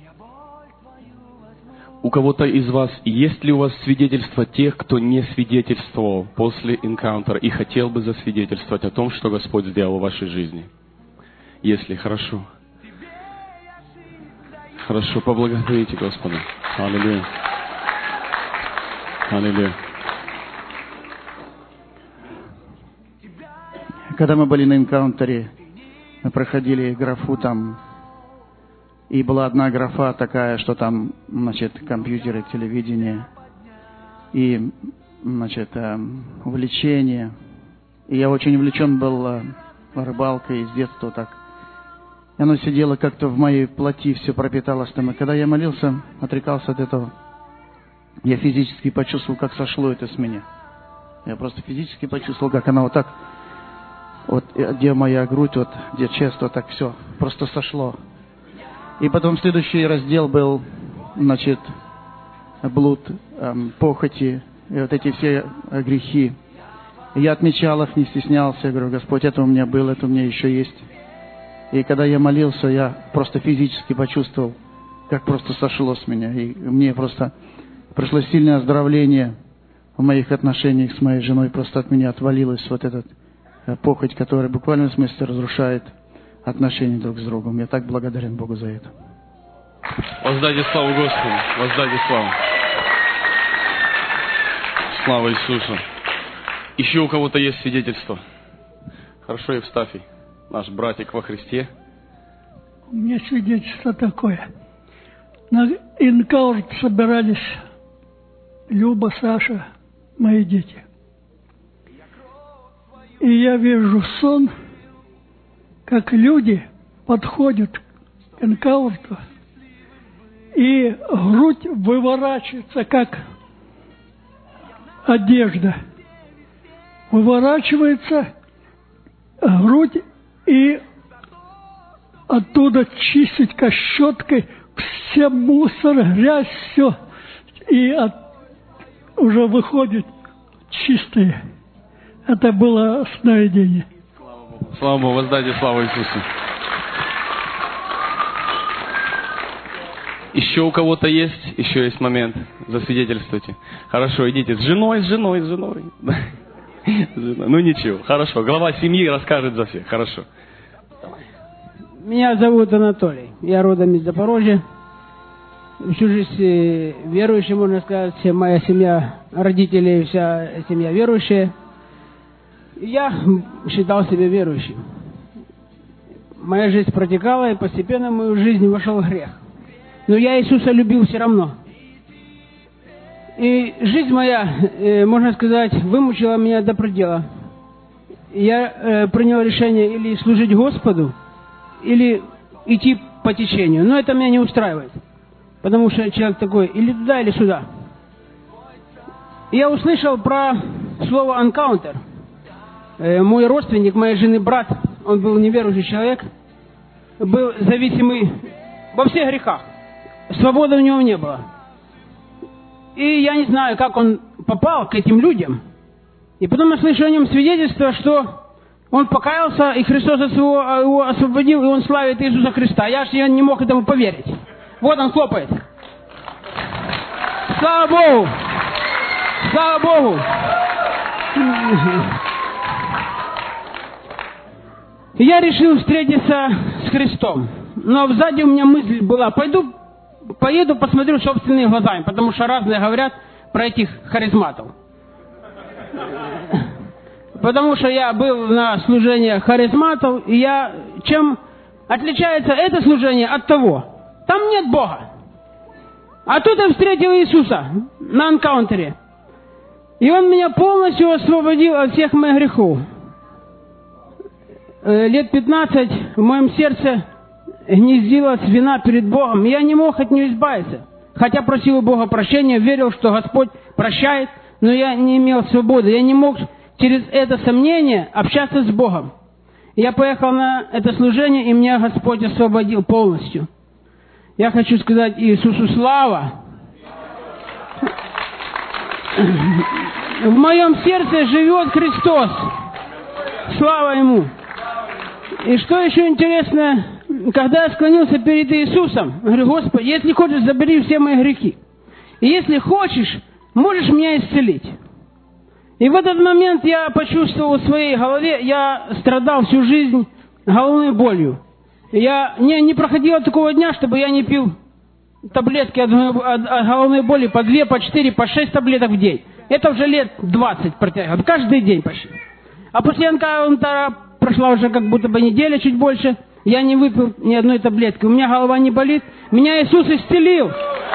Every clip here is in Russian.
У кого-то из вас, есть ли у вас свидетельство тех, кто не свидетельствовал после Encounter и хотел бы засвидетельствовать о том, что Господь сделал в вашей жизни? Если, хорошо. Хорошо, поблагодарите Господа. Аллилуйя. Аллилуйя. Когда мы были на Encounter, мы проходили графу там, и была одна графа такая, что там, значит, компьютеры, телевидение, и, значит, увлечение. И я очень увлечен был рыбалкой с детства так. И оно сидело как-то в моей плоти, все пропиталось там. И когда я молился, отрекался от этого, я физически почувствовал, как сошло это с меня. Я просто физически почувствовал, как оно вот так, вот где моя грудь, вот где чест, вот так все, просто сошло. И потом следующий раздел был, значит, блуд, похоти, и вот эти все грехи. И я отмечал их, не стеснялся. Я говорю: Господь, это у меня было, это у меня еще есть. И когда я молился, я просто физически почувствовал, как просто сошло с меня. И мне просто пришло сильное оздоровление в моих отношениях с моей женой. Просто от меня отвалилась вот эта похоть, которая в буквальном смысле разрушает отношения друг с другом. Я так благодарен Богу за это. Воздайте славу Господу. Воздайте славу. Слава Иисусу. Еще у кого-то есть свидетельство? Хорошо, Евстафий, наш братик во Христе. У меня свидетельство такое. На Encounter собирались Люба, Саша, мои дети. И я вижу сон, как люди подходят к Encounter, и грудь выворачивается, как одежда. Выворачивается грудь, и оттуда чистить щеткой все мусор, грязь, все. И уже выходит чистые. Это было сновидение. Слава Богу, воздайте славу Иисусу. Еще у кого-то есть? Еще есть момент. Засвидетельствуйте. Хорошо, идите. С женой. Ну ничего, хорошо. Глава семьи расскажет за всех. Хорошо. Меня зовут Анатолий. Я родом из Запорожья. Всю жизнь верующий, можно сказать. Вся моя семья, родители, вся семья верующая. Я считал себя верующим. Моя жизнь протекала, и постепенно в мою жизнь вошел грех. Но я Иисуса любил все равно. И жизнь моя, можно сказать, вымучила меня до предела. Я принял решение или служить Господу, или идти по течению. Но это меня не устраивает. Потому что человек такой, или туда, или сюда. Я услышал про слово «encounter». Мой родственник, моей жены брат, он был неверующий человек, был зависимый во всех грехах. Свободы у него не было. И я не знаю, как он попал к этим людям. И потом я слышу о нем свидетельство, что он покаялся, и Христос его освободил, и он славит Иисуса Христа. Я не мог этому поверить. Вот он хлопает. Слава Богу! Слава Богу! Я решил встретиться с Христом. Но сзади у меня мысль была: поеду, посмотрю собственными глазами, потому что разные говорят про этих харизматов. Потому что я был на служении харизматов, и чем отличается это служение от того? Там нет Бога. А тут я встретил Иисуса на Encounter. И Он меня полностью освободил от всех моих грехов. Лет 15 в моем сердце гнездилась вина перед Богом. Я не мог от нее избавиться. Хотя просил у Бога прощения, верил, что Господь прощает, но я не имел свободы. Я не мог через это сомнение общаться с Богом. Я поехал на это служение, и меня Господь освободил полностью. Я хочу сказать Иисусу слава. В моем сердце живет Христос. Слава Ему. И что еще интересно, когда я склонился перед Иисусом, говорю: Господи, если хочешь, забери все мои грехи. И если хочешь, можешь меня исцелить. И в этот момент я почувствовал в своей голове, я страдал всю жизнь головной болью. Я не проходило такого дня, чтобы я не пил таблетки от головной боли по 2, по 4, по 6 таблеток в день. Это уже лет 20 протягивает, каждый день почти. А после энкаунтера прошла уже как будто бы неделя, чуть больше. Я не выпил ни одной таблетки. У меня голова не болит. Меня Иисус исцелил.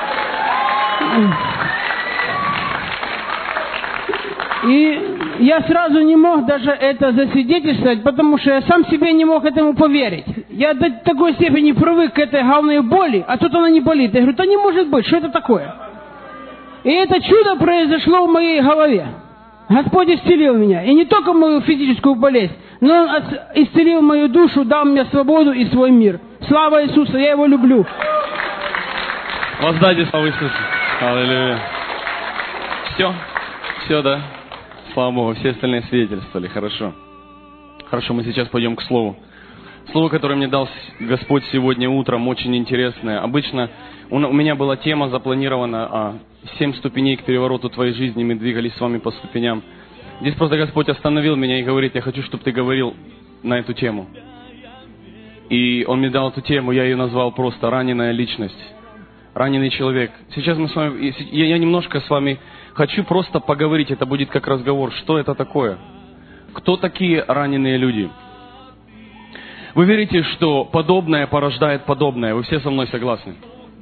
И я сразу не мог даже это засвидетельствовать, потому что я сам себе не мог этому поверить. Я до такой степени привык к этой головной боли, а тут она не болит. Я говорю: да не может быть, что это такое? И это чудо произошло в моей голове. Господь исцелил меня. И не только мою физическую болезнь, но Он исцелил мою душу, дал мне свободу и свой мир. Слава Иисусу, я Его люблю. Воздайте славу Иисусу. Аллилуйя. Все, да. Слава Богу, все остальные свидетельствовали. Хорошо. Хорошо, мы сейчас пойдем к Слову. Слово, которое мне дал Господь сегодня утром, очень интересное. Обычно у меня была тема запланирована 7 ступеней к перевороту твоей жизни. Мы двигались с вами по ступеням. Здесь просто Господь остановил меня и говорит: я хочу, чтобы ты говорил на эту тему. И Он мне дал эту тему, я ее назвал просто «Раненая личность». Раненый человек. Сейчас мы с вами, я немножко с вами хочу просто поговорить, это будет как разговор. Что это такое? Кто такие раненые люди? Вы верите, что подобное порождает подобное? Вы все со мной согласны?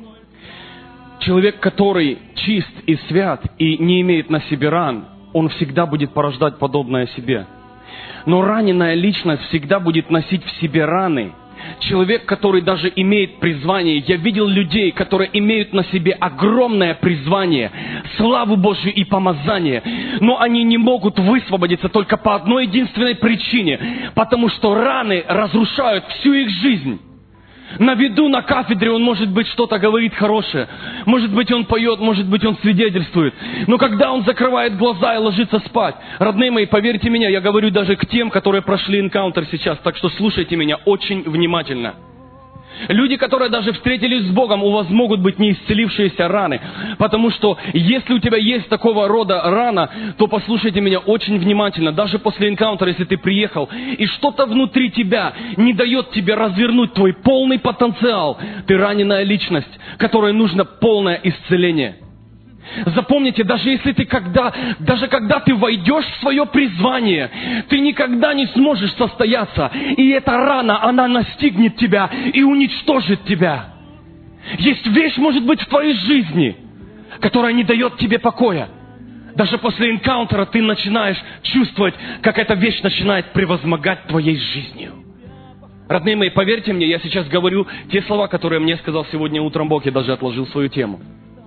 Человек, который чист и свят и не имеет на себе ран, он всегда будет порождать подобное себе. Но раненая личность всегда будет носить в себе раны. Человек, который даже имеет призвание, я видел людей, которые имеют на себе огромное призвание, славу Божию и помазание, но они не могут высвободиться только по одной единственной причине, потому что раны разрушают всю их жизнь. На виду, на кафедре он, может быть, что-то говорит хорошее, может быть, он поет, может быть, он свидетельствует, но когда он закрывает глаза и ложится спать, родные мои, поверьте мне, я говорю даже к тем, которые прошли энкаунтер сейчас, так что слушайте меня очень внимательно. Люди, которые даже встретились с Богом, у вас могут быть неисцелившиеся раны. Потому что если у тебя есть такого рода рана, то послушайте меня очень внимательно. Даже после энкаунтера, если ты приехал, и что-то внутри тебя не дает тебе развернуть твой полный потенциал, ты раненая личность, которой нужно полное исцеление. Запомните, даже когда ты войдешь в свое призвание, ты никогда не сможешь состояться. И эта рана, она настигнет тебя и уничтожит тебя. Есть вещь, может быть, в твоей жизни, которая не дает тебе покоя. Даже после энкаунтера ты начинаешь чувствовать, как эта вещь начинает превозмогать твоей жизнью. Родные мои, поверьте мне, я сейчас говорю те слова, которые мне сказал сегодня утром Бог, я даже отложил свою тему.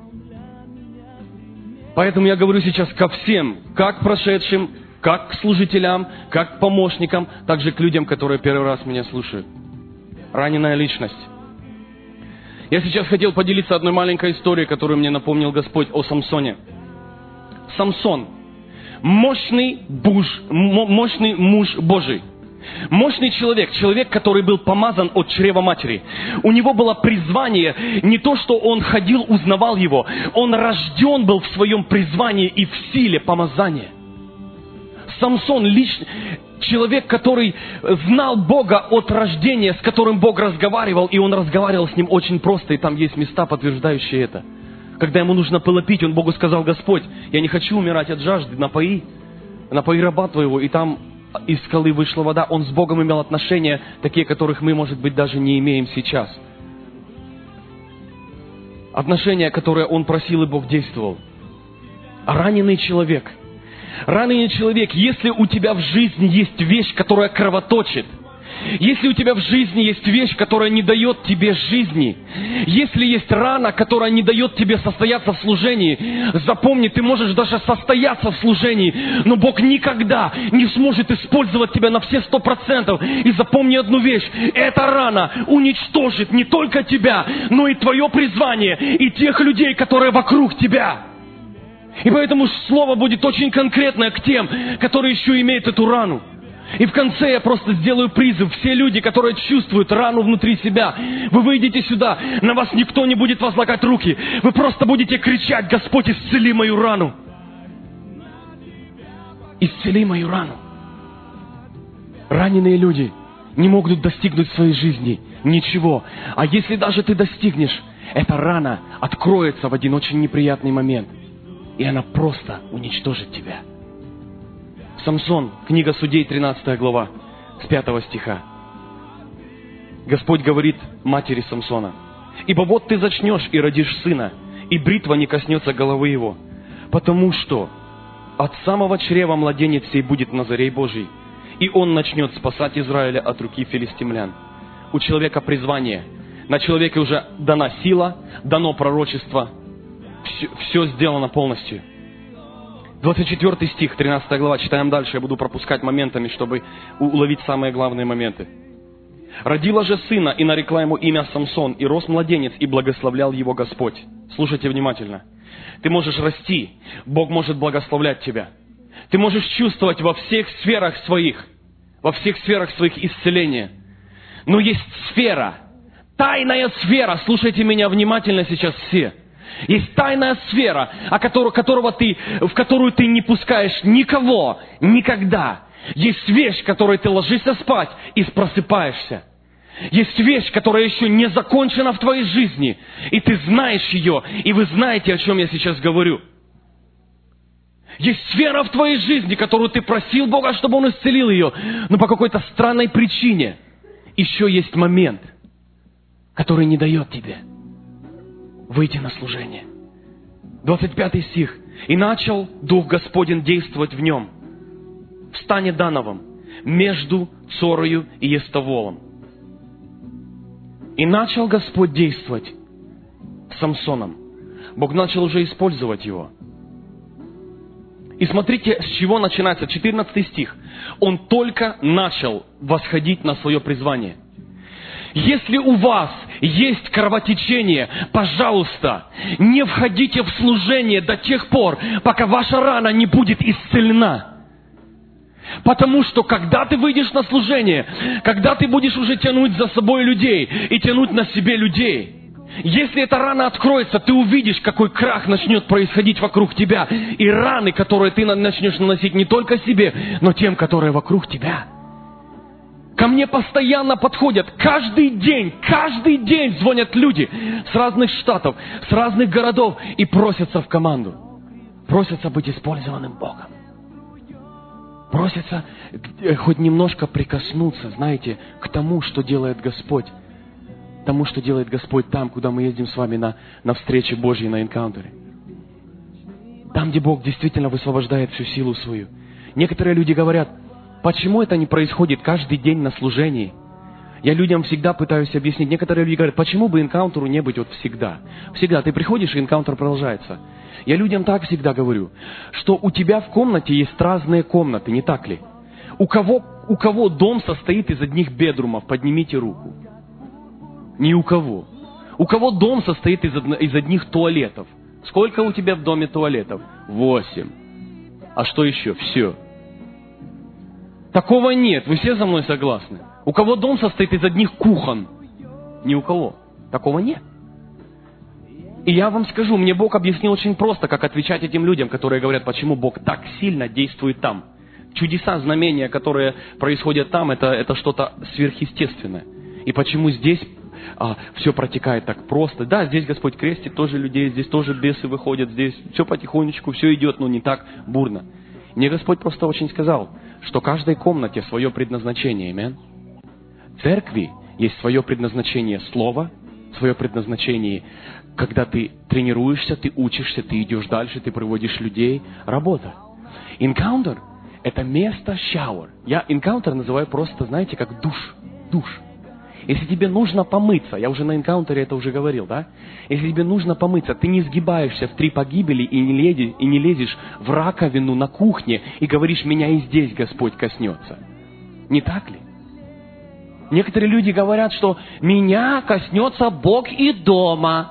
Поэтому я говорю сейчас ко всем, как к прошедшим, как к служителям, как к помощникам, также к людям, которые первый раз меня слушают. Раненая личность. Я сейчас хотел поделиться одной маленькой историей, которую мне напомнил Господь о Самсоне. Самсон. Мощный муж Божий. Мощный человек, который был помазан от чрева матери. У него было призвание, не то, что он ходил, узнавал его. Он рожден был в своем призвании и в силе помазания. Самсон, человек, который знал Бога от рождения, с которым Бог разговаривал, и он разговаривал с ним очень просто, и там есть места, подтверждающие это. Когда ему нужно было пить, он Богу сказал: Господь, я не хочу умирать от жажды, напои раба твоего, и там из скалы вышла вода. Он с Богом имел отношения, такие, которых мы, может быть, даже не имеем сейчас. Отношения, которые он просил, и Бог действовал. А раненый человек, если у тебя в жизни есть вещь, которая кровоточит, если у тебя в жизни есть вещь, которая не дает тебе жизни, если есть рана, которая не дает тебе состояться в служении, запомни, ты можешь даже состояться в служении, но Бог никогда не сможет использовать тебя на все 100%. И запомни одну вещь: эта рана уничтожит не только тебя, но и твое призвание, и тех людей, которые вокруг тебя. И поэтому слово будет очень конкретное к тем, которые еще имеют эту рану. И в конце я просто сделаю призыв. Все люди, которые чувствуют рану внутри себя, вы выйдете сюда, на вас никто не будет возлагать руки. Вы просто будете кричать: Господь, исцели мою рану. Исцели мою рану. Раненые люди не могут достигнуть в своей жизни ничего. А если даже ты достигнешь, эта рана откроется в один очень неприятный момент. И она просто уничтожит тебя. Самсон, книга Судей, 13 глава, с 5 стиха. Господь говорит матери Самсона: «Ибо вот ты зачнешь и родишь сына, и бритва не коснется головы его, потому что от самого чрева младенец сей будет Назарей Божий, и он начнет спасать Израиля от руки филистимлян». У человека призвание, на человеке уже дана сила, дано пророчество, все сделано полностью. 24 стих, 13 глава, читаем дальше, я буду пропускать моментами, чтобы уловить самые главные моменты. «Родила же сына, и нарекла ему имя Самсон, и рос младенец, и благословлял его Господь». Слушайте внимательно. Ты можешь расти, Бог может благословлять тебя. Ты можешь чувствовать во всех сферах своих исцеления. Но есть сфера, тайная сфера, слушайте меня внимательно сейчас все. Есть тайная сфера, в которую ты не пускаешь никого, никогда. Есть вещь, в которой ты ложишься спать и просыпаешься. Есть вещь, которая еще не закончена в твоей жизни, и ты знаешь ее, и вы знаете, о чем я сейчас говорю. Есть сфера в твоей жизни, которую ты просил Бога, чтобы Он исцелил ее, но по какой-то странной причине еще есть момент, который не дает тебе выйти на служение. 25 стих. «И начал Дух Господень действовать в нем, в стане Дановом, между Цорою и Эстоволом. И начал Господь действовать с Самсоном». Бог начал уже использовать его. И смотрите, с чего начинается 14 стих. Он только начал восходить на свое призвание. Если у вас есть кровотечение, пожалуйста, не входите в служение до тех пор, пока ваша рана не будет исцелена. Потому что, когда ты выйдешь на служение, когда ты будешь уже тянуть за собой людей и тянуть на себе людей, если эта рана откроется, ты увидишь, какой крах начнет происходить вокруг тебя. И раны, которые ты начнешь наносить не только себе, но тем, которые вокруг тебя. Ко мне постоянно подходят, каждый день звонят люди с разных штатов, с разных городов и просятся в команду. Просятся быть использованным Богом. Просятся хоть немножко прикоснуться, знаете, к тому, что делает Господь. Тому, что делает Господь там, куда мы ездим с вами на встрече Божьей, на энкаунтере. Там, где Бог действительно высвобождает всю силу свою. Некоторые люди говорят: почему это не происходит каждый день на служении? Я людям всегда пытаюсь объяснить. Некоторые люди говорят: почему бы энкаунтеру не быть вот всегда? Всегда. Ты приходишь, и энкаунтер продолжается. Я людям так всегда говорю, что у тебя в комнате есть разные комнаты, не так ли? У кого дом состоит из одних бедрумов? Поднимите руку. Ни у кого. У кого дом состоит из одних туалетов? Сколько у тебя в доме туалетов? 8. А что еще? Все. Такого нет. Вы все со мной согласны? У кого дом состоит из одних кухон? Ни у кого. Такого нет. И я вам скажу, мне Бог объяснил очень просто, как отвечать этим людям, которые говорят, почему Бог так сильно действует там. Чудеса, знамения, которые происходят там, это что-то сверхъестественное. И почему здесь все протекает так просто. Да, здесь Господь крестит тоже людей, здесь тоже бесы выходят, здесь все потихонечку, все идет, но не так бурно. Мне Господь просто очень сказал, что каждой комнате свое предназначение, аминь. В церкви есть свое предназначение слова, свое предназначение, когда ты тренируешься, ты учишься, ты идешь дальше, ты приводишь людей, работа. Encounter – это место shower. Я encounter называю просто, знаете, как душ. Если тебе нужно помыться, я уже на энкаунтере это уже говорил, да? Если тебе нужно помыться, ты не сгибаешься в 3 погибели и не лезешь в раковину на кухне и говоришь: меня и здесь Господь коснется. Не так ли? Некоторые люди говорят, что меня коснется Бог и дома.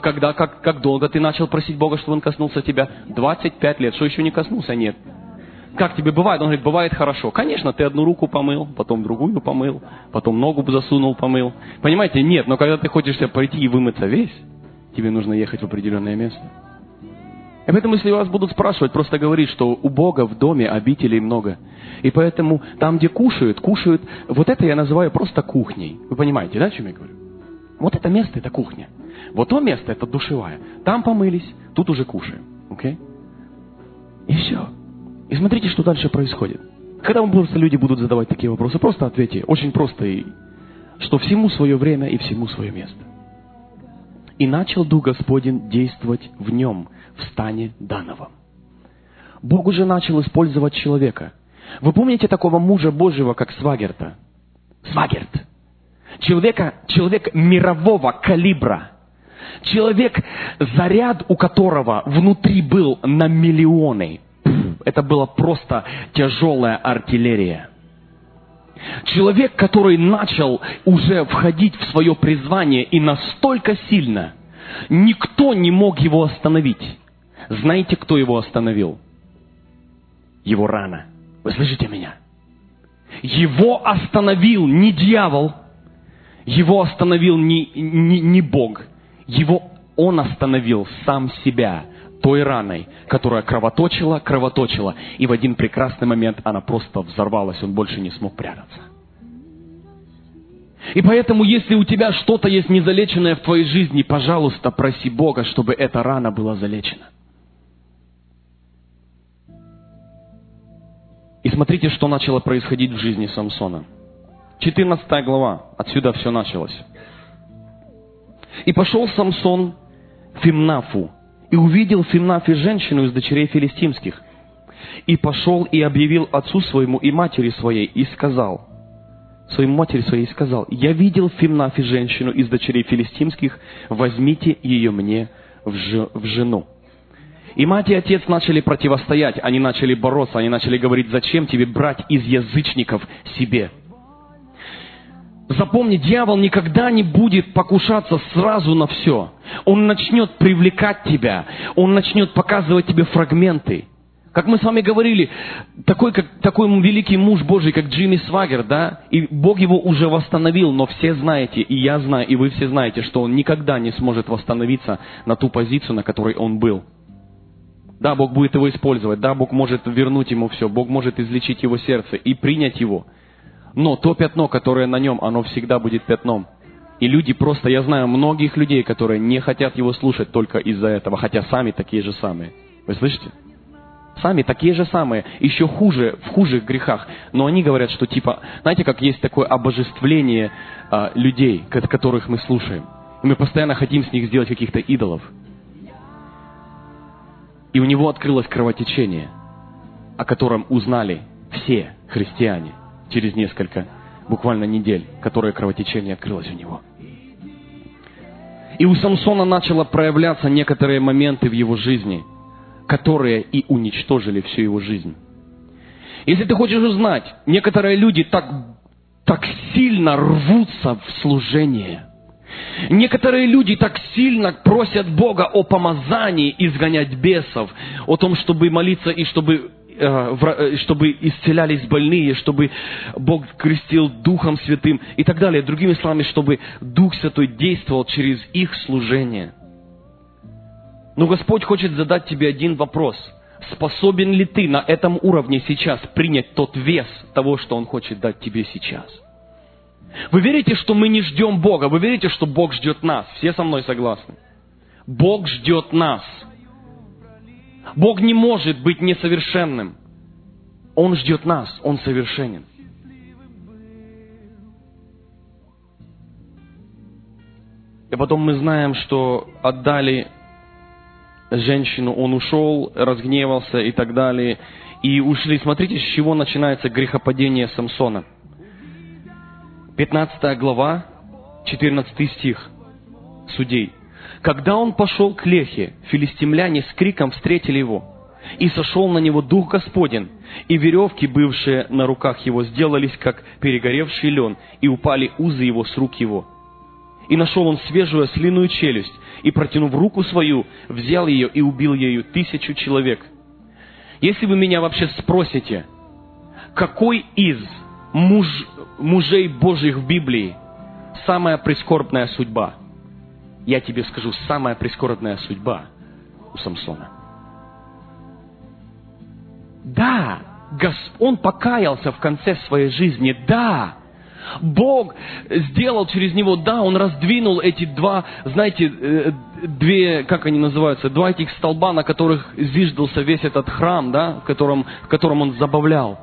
Как долго ты начал просить Бога, чтобы Он коснулся тебя? 25 лет. Что еще не коснулся? Нет. как тебе бывает? Он говорит, бывает хорошо. Конечно, ты одну руку помыл, потом другую помыл, потом ногу засунул, помыл. Понимаете? Нет, но когда ты хочешь пойти и вымыться весь, тебе нужно ехать в определенное место. И поэтому, если вас будут спрашивать, просто говорить, что у Бога в доме обителей много. И поэтому там, где кушают, вот это я называю просто кухней. Вы понимаете, да, о чем я говорю? Вот это место, это кухня. Вот то место, это душевая. Там помылись, тут уже кушаем. Окей? И все. И смотрите, что дальше происходит. Когда вам просто люди будут задавать такие вопросы, просто ответьте. Очень просто. Что всему свое время и всему свое место. И начал Дух Господень действовать в нем, в стане Дановом. Бог уже начал использовать человека. Вы помните такого мужа Божьего, как Свагерта? Свагерт. Человек мирового калибра. Человек, заряд у которого внутри был на миллионы. Это была просто тяжелая артиллерия. Человек, который начал уже входить в свое призвание и настолько сильно, никто не мог его остановить. Знаете, кто его остановил? Его рана. Вы слышите меня? Его остановил не дьявол, его остановил не Бог. Он остановил сам себя той раной, которая кровоточила, и в один прекрасный момент она просто взорвалась, он больше не смог прятаться. И поэтому, если у тебя что-то есть незалеченное в твоей жизни, пожалуйста, проси Бога, чтобы эта рана была залечена. И смотрите, что начало происходить в жизни Самсона. 14 глава, отсюда все началось. «И пошел Самсон в Фимнафу, и увидел в Фимнафе женщину из дочерей филистимских. И пошел и объявил отцу своему и матери своей, и сказал, я видел в Фимнафе женщину из дочерей филистимских, возьмите ее мне в жену». И мать и отец начали противостоять, они начали бороться, они начали говорить, зачем тебе брать из язычников себе? Запомни, дьявол никогда не будет покушаться сразу на все. Он начнет привлекать тебя, он начнет показывать тебе фрагменты. Как мы с вами говорили, такой великий муж Божий, как Джимми Свагер, да, и Бог его уже восстановил, но все знаете, и я знаю, и вы все знаете, что он никогда не сможет восстановиться на ту позицию, на которой он был. Да, Бог будет его использовать, да, Бог может вернуть ему все, Бог может излечить его сердце и принять его. Но то пятно, которое на нем, оно всегда будет пятном. И люди просто, я знаю многих людей, которые не хотят его слушать только из-за этого, хотя сами такие же самые. Вы слышите? Сами такие же самые, еще хуже, в хужих грехах. Но они говорят, что знаете, как есть такое обожествление людей, которых мы слушаем. И мы постоянно хотим с них сделать каких-то идолов. И у него открылось кровотечение, о котором узнали все христиане через несколько, буквально недель, которое кровотечение открылось у него. И у Самсона начало проявляться некоторые моменты в его жизни, которые и уничтожили всю его жизнь. Если ты хочешь узнать, некоторые люди так сильно рвутся в служение. Некоторые люди так сильно просят Бога о помазании изгонять бесов, о том, чтобы молиться и чтобы исцелялись больные, чтобы Бог крестил Духом Святым и так далее. Другими словами, чтобы Дух Святой действовал через их служение. Но Господь хочет задать тебе один вопрос. Способен ли ты на этом уровне сейчас принять тот вес того, что Он хочет дать тебе сейчас? Вы верите, что мы не ждем Бога? Вы верите, что Бог ждет нас? Все со мной согласны? Бог ждет нас. Бог не может быть несовершенным. Он ждет нас, Он совершенен. И потом мы знаем, что отдали женщину, он ушел, разгневался и так далее. И ушли. Смотрите, с чего начинается грехопадение Самсона. 15 глава, 14 стих Судей. «Когда он пошел к Лехе, филистимляне с криком встретили его, и сошел на него Дух Господень, и веревки, бывшие на руках его, сделались, как перегоревший лен, и упали узы его с рук его. И нашел он свежую ослиную челюсть, и, протянув руку свою, взял ее и убил ею 1000 человек. Если вы меня вообще спросите, какой из мужей Божьих в Библии самая прискорбная судьба, я тебе скажу, самая прискорбная судьба у Самсона. Да, он покаялся в конце своей жизни, да, Бог сделал через него, да, он раздвинул эти два, знаете, как они называются, два этих столба, на которых зиждался весь этот храм, да, в котором он забавлял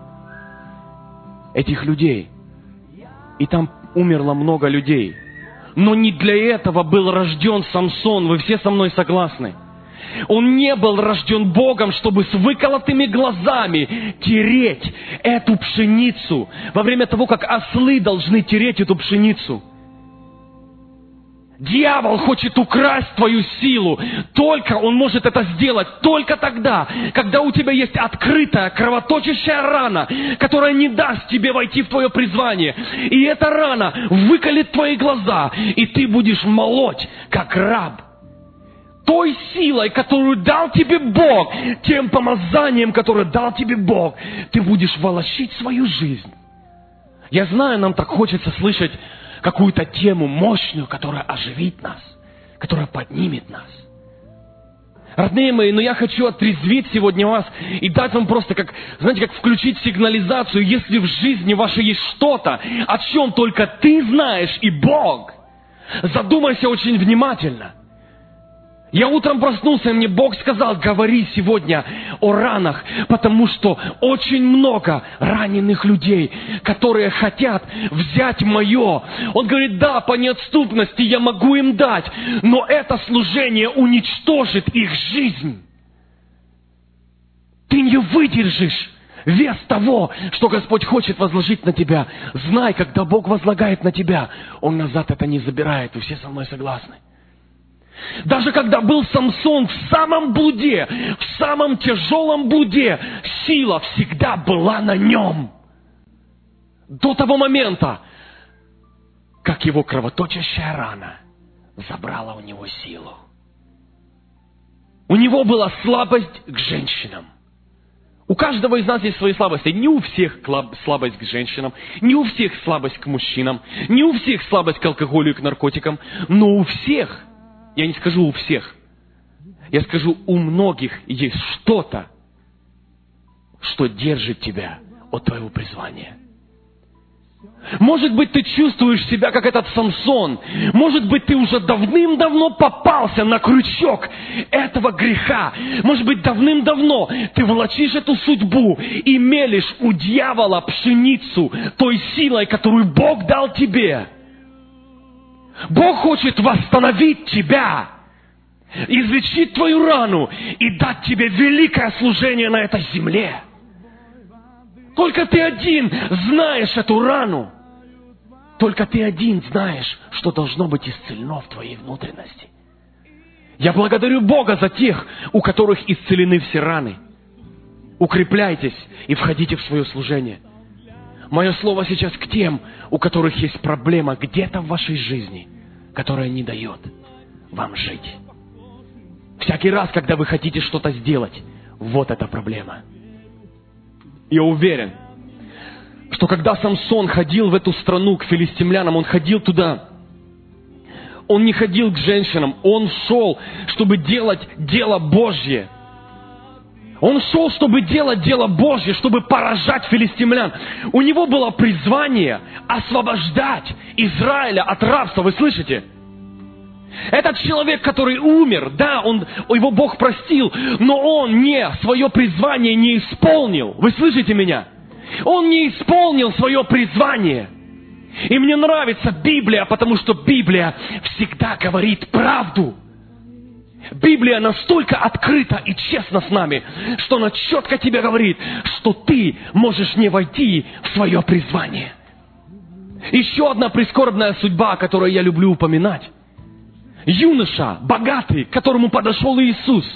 этих людей. И там умерло много людей. Но не для этого был рожден Самсон, вы все со мной согласны? Он не был рожден Богом, чтобы с выколотыми глазами тереть эту пшеницу, во время того, как ослы должны тереть эту пшеницу. Дьявол хочет украсть твою силу. Он может это сделать только тогда, когда у тебя есть открытая, кровоточащая рана, которая не даст тебе войти в твое призвание. И эта рана выколет твои глаза, и ты будешь молоть, как раб. Той силой, которую дал тебе Бог, тем помазанием, которое дал тебе Бог, ты будешь волочить свою жизнь. Я знаю, нам так хочется слышать какую-то тему мощную, которая оживит нас, которая поднимет нас. Родные мои, но я хочу отрезвить сегодня вас и дать вам просто, как включить сигнализацию, если в жизни вашей есть что-то, о чем только ты знаешь и Бог. Задумайся очень внимательно. Я утром проснулся, и мне Бог сказал, говори сегодня о ранах, потому что очень много раненых людей, которые хотят взять мое. Он говорит, да, по неотступности я могу им дать, но это служение уничтожит их жизнь. Ты не выдержишь вес того, что Господь хочет возложить на тебя. Знай, когда Бог возлагает на тебя, Он назад это не забирает. Вы все со мной согласны? Даже когда был Самсон в самом блуде, в самом тяжелом блуде, сила всегда была на нем. До того момента, как его кровоточащая рана забрала у него силу. У него была слабость к женщинам. У каждого из нас есть свои слабости. Не у всех слабость к женщинам, не у всех слабость к мужчинам, не у всех слабость к алкоголю и к наркотикам, но у всех. Я не скажу у всех. Я скажу, у многих есть что-то, что держит тебя от твоего призвания. Может быть, ты чувствуешь себя, как этот Самсон. Может быть, ты уже давным-давно попался на крючок этого греха. Может быть, давным-давно ты волочишь эту судьбу и мелешь у дьявола пшеницу той силой, которую Бог дал тебе. Бог хочет восстановить тебя, излечить твою рану и дать тебе великое служение на этой земле. Только ты один знаешь эту рану. Только ты один знаешь, что должно быть исцелено в твоей внутренности. Я благодарю Бога за тех, у которых исцелены все раны. Укрепляйтесь и входите в свое служение. Мое слово сейчас к тем, у которых есть проблема где-то в вашей жизни, которая не дает вам жить. Всякий раз, когда вы хотите что-то сделать, вот эта проблема. Я уверен, что когда Самсон ходил в эту страну, к филистимлянам, он ходил туда, он не ходил к женщинам, он шел, чтобы делать дело Божье. Он шел, чтобы делать дело Божье, чтобы поражать филистимлян. У него было призвание освобождать Израиля от рабства. Вы слышите? Этот человек, который умер, да, его Бог простил, но он свое призвание не исполнил. Вы слышите меня? Он не исполнил свое призвание. И мне нравится Библия, потому что Библия всегда говорит правду. Библия настолько открыта и честна с нами, что она четко тебе говорит, что ты можешь не войти в свое призвание. Еще одна прискорбная судьба, которую я люблю упоминать. Юноша, богатый, к которому подошел Иисус.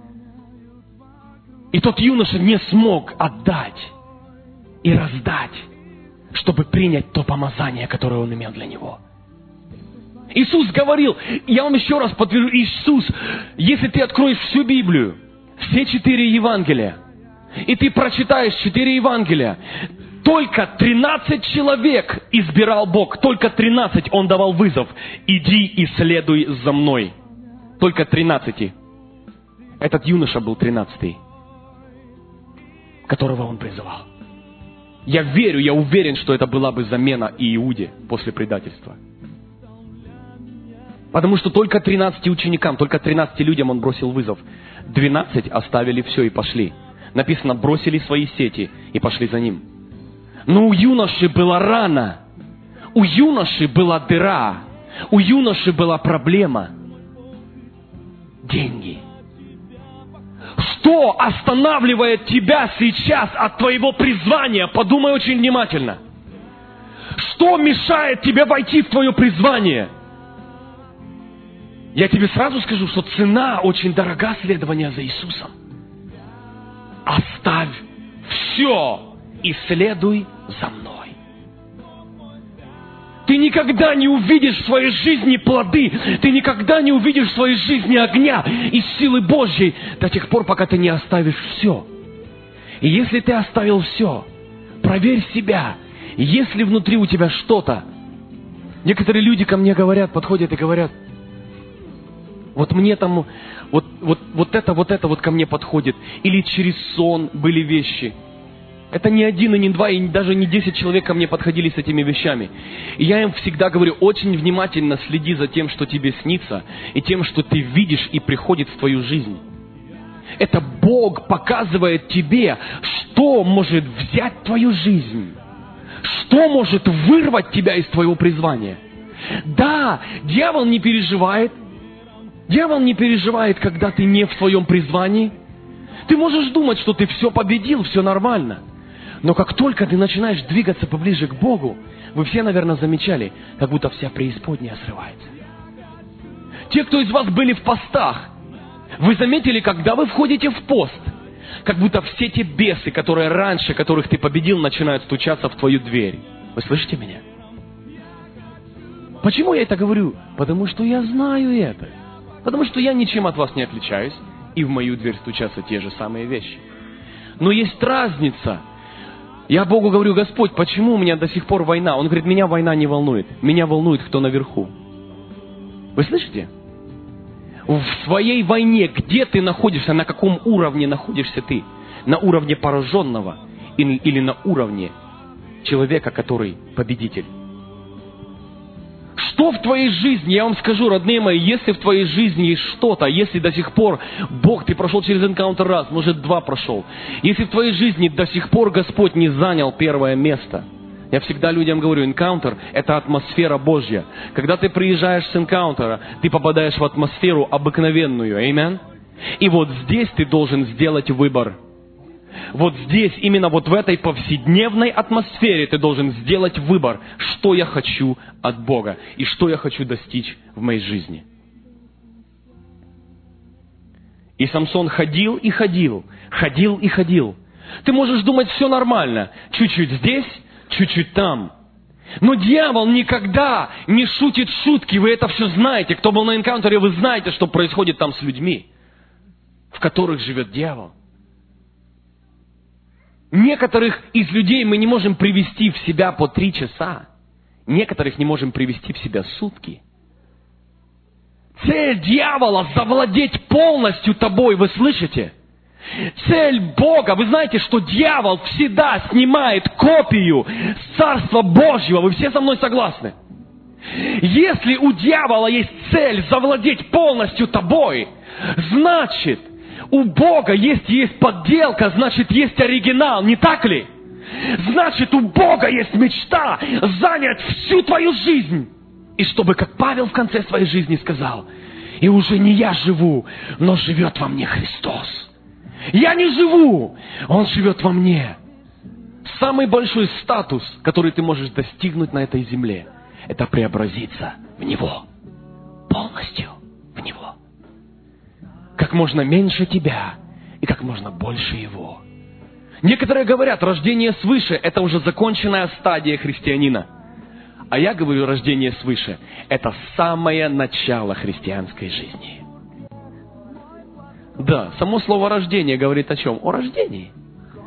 И тот юноша не смог отдать и раздать, чтобы принять то помазание, которое он имел для него. Иисус говорил, я вам еще раз подтвержу, Иисус, если ты откроешь всю Библию, все 4 Евангелия, и ты прочитаешь 4 Евангелия, только 13 человек избирал Бог, только 13 Он давал вызов. Иди и следуй за мной. Только 13. Этот юноша был 13-й, которого Он призывал. Я верю, я уверен, что это была бы замена Иуде после предательства. Потому что только 13 ученикам, только 13 людям Он бросил вызов. 12 оставили все и пошли. Написано, бросили свои сети и пошли за Ним. Но у юноши была рана, у юноши была дыра, у юноши была проблема. Деньги. Что останавливает тебя сейчас от твоего призвания? Подумай очень внимательно. Что мешает тебе войти в твое призвание? Я тебе сразу скажу, что цена очень дорога следования за Иисусом. Оставь все и следуй за мной. Ты никогда не увидишь в своей жизни плоды, ты никогда не увидишь в своей жизни огня и силы Божьей до тех пор, пока ты не оставишь все. И если ты оставил все, проверь себя, если внутри у тебя что-то. Некоторые люди ко мне говорят, подходят и говорят, вот мне там, вот это ко мне подходит. Или через сон были вещи. Это не один, и не два, и даже не 10 человек ко мне подходили с этими вещами. И я им всегда говорю, очень внимательно следи за тем, что тебе снится, и тем, что ты видишь и приходит в твою жизнь. Это Бог показывает тебе, что может взять твою жизнь, что может вырвать тебя из твоего призвания. Да, дьявол не переживает. Дьявол не переживает, когда ты не в своем призвании. Ты можешь думать, что ты все победил, все нормально. Но как только ты начинаешь двигаться поближе к Богу, вы все, наверное, замечали, как будто вся преисподняя срывается. Те, кто из вас были в постах, вы заметили, когда вы входите в пост, как будто все те бесы, которые раньше, которых ты победил, начинают стучаться в твою дверь. Вы слышите меня? Почему я это говорю? Потому что я знаю это. Потому что я ничем от вас не отличаюсь, и в мою дверь стучатся те же самые вещи. Но есть разница. Я Богу говорю, Господь, почему у меня до сих пор война? Он говорит, меня война не волнует. Меня волнует, кто наверху. Вы слышите? В своей войне, где ты находишься, на каком уровне находишься ты? На уровне пораженного или на уровне человека, который победитель? Что в твоей жизни, я вам скажу, родные мои, если в твоей жизни есть что-то, если до сих пор Бог, ты прошел через энкаунтер раз, может 2 прошел, если в твоей жизни до сих пор Господь не занял первое место, я всегда людям говорю, энкаунтер – это атмосфера Божья. Когда ты приезжаешь с энкаунтера, ты попадаешь в атмосферу обыкновенную, аминь? И вот здесь ты должен сделать выбор. Вот здесь, именно вот в этой повседневной атмосфере ты должен сделать выбор, что я хочу от Бога и что я хочу достичь в моей жизни. И Самсон ходил и ходил, ходил и ходил. Ты можешь думать, все нормально, чуть-чуть здесь, чуть-чуть там. Но дьявол никогда не шутит шутки, вы это все знаете. Кто был на энкаунтере, вы знаете, что происходит там с людьми, в которых живет дьявол. Некоторых из людей мы не можем привести в себя по 3 часа. Некоторых не можем привести в себя сутки. Цель дьявола – завладеть полностью тобой, вы слышите? Цель Бога, вы знаете, что дьявол всегда снимает копию с Царства Божьего. Вы все со мной согласны? Если у дьявола есть цель завладеть полностью тобой, значит, у Бога есть подделка, значит, есть оригинал, не так ли? Значит, у Бога есть мечта занять всю твою жизнь. И чтобы, как Павел в конце своей жизни сказал, и уже не я живу, но живет во мне Христос. Я не живу, Он живет во мне. Самый большой статус, который ты можешь достигнуть на этой земле, это преобразиться в Него. Полностью в Него. Как можно меньше тебя и как можно больше Его. Некоторые говорят, рождение свыше – это уже законченная стадия христианина. А я говорю, рождение свыше – это самое начало христианской жизни. Да, само слово «рождение» говорит о чем? О рождении.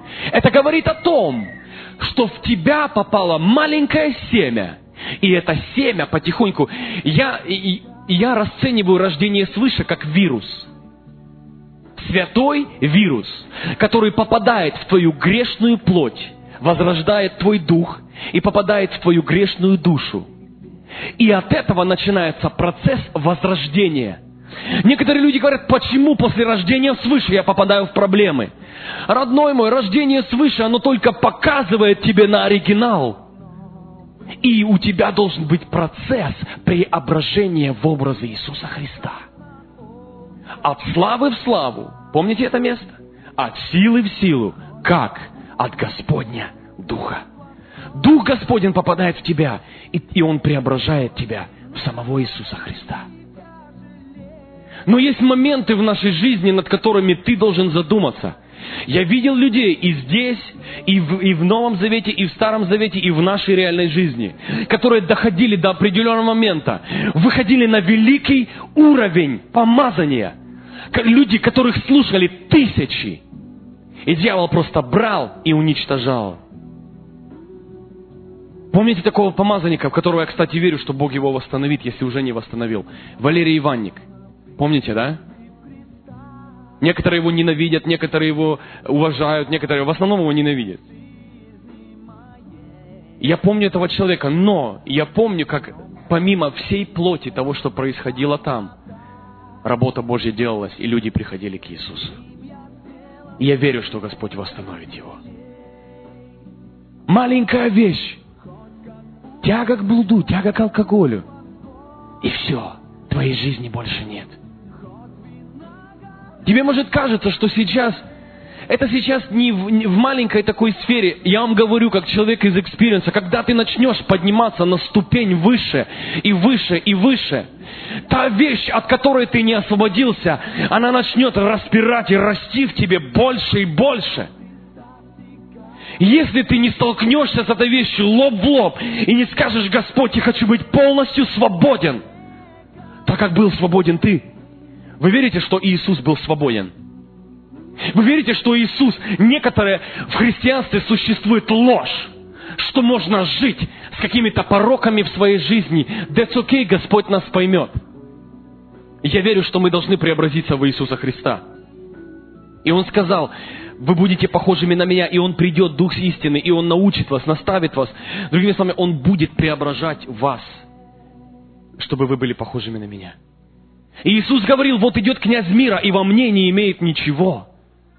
Это говорит о том, что в тебя попало маленькое семя. И это семя потихоньку... Я расцениваю рождение свыше как вирус. Святой вирус, который попадает в твою грешную плоть, возрождает твой дух и попадает в твою грешную душу. И от этого начинается процесс возрождения. Некоторые люди говорят, почему после рождения свыше я попадаю в проблемы? Родной мой, рождение свыше, оно только показывает тебе на оригинал. И у тебя должен быть процесс преображения в образе Иисуса Христа. От славы в славу. Помните это место? От силы в силу. Как? От Господня Духа. Дух Господень попадает в тебя, и Он преображает тебя в самого Иисуса Христа. Но есть моменты в нашей жизни, над которыми ты должен задуматься. Я видел людей и здесь, и в Новом Завете, и в Старом Завете, и в нашей реальной жизни, которые доходили до определенного момента, выходили на великий уровень помазания. Люди, которых слушали тысячи. И дьявол просто брал и уничтожал. Помните такого помазанника, в которого я, кстати, верю, что Бог его восстановит, если уже не восстановил? Валерий Иванник. Помните, да? Некоторые его ненавидят, некоторые его уважают, некоторые в основном его ненавидят. Я помню этого человека, но я помню, как помимо всей плоти того, что происходило там, работа Божья делалась, и люди приходили к Иисусу. И я верю, что Господь восстановит его. Маленькая вещь. Тяга к блуду, тяга к алкоголю. И все, твоей жизни больше нет. Тебе может кажется, что это сейчас не в маленькой такой сфере. Я вам говорю, как человек из экспириенса, когда ты начнешь подниматься на ступень выше и выше и выше, та вещь, от которой ты не освободился, она начнет распирать и расти в тебе больше и больше. Если ты не столкнешься с этой вещью лоб в лоб и не скажешь: Господь, я хочу быть полностью свободен, так как был свободен ты. Вы верите, что Иисус был свободен? Вы верите, что Иисус... Некоторые в христианстве существует ложь, что можно жить с какими-то пороками в своей жизни. That's okay, Господь нас поймет. Я верю, что мы должны преобразиться в Иисуса Христа. И Он сказал: вы будете похожими на Меня, и Он придет, Дух истины, и Он научит вас, наставит вас. Другими словами, Он будет преображать вас, чтобы вы были похожими на Меня. И Иисус говорил: вот идет князь мира, и во мне не имеет ничего.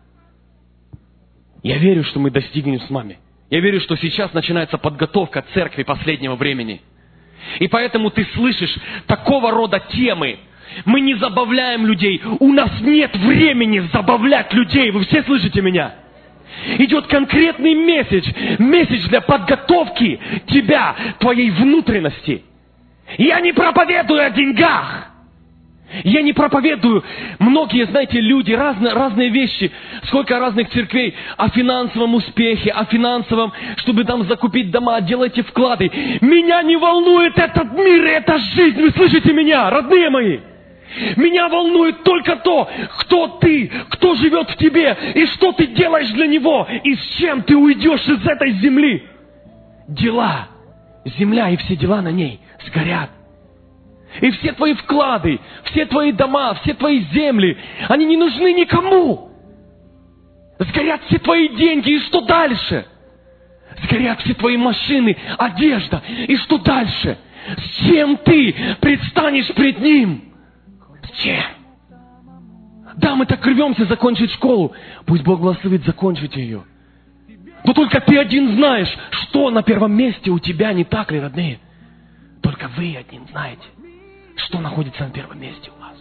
Я верю, что мы достигнем с вами. Я верю, что сейчас начинается подготовка церкви последнего времени. И поэтому ты слышишь такого рода темы. Мы не забавляем людей. У нас нет времени забавлять людей. Вы все слышите меня? Идет конкретный месседж для подготовки тебя, твоей внутренности. Я не проповедую о деньгах. Я не проповедую. Многие, знаете, люди, разные вещи, сколько разных церквей о финансовом успехе, о финансовом, чтобы там закупить дома, делайте вклады. Меня не волнует этот мир и эта жизнь. Вы слышите меня, родные мои? Меня волнует только то, кто ты, кто живет в тебе, и что ты делаешь для него, и с чем ты уйдешь из этой земли. Дела, земля и все дела на ней сгорят. И все твои вклады, все твои дома, все твои земли, они не нужны никому. Сгорят все твои деньги, и что дальше? Сгорят все твои машины, одежда, и что дальше? С чем ты предстанешь пред Ним? С чем? Да, мы так рвемся закончить школу. Пусть Бог благословит, закончите ее. Но только ты один знаешь, что на первом месте у тебя, не так ли, родные? Только вы один знаете, что находится на первом месте у вас.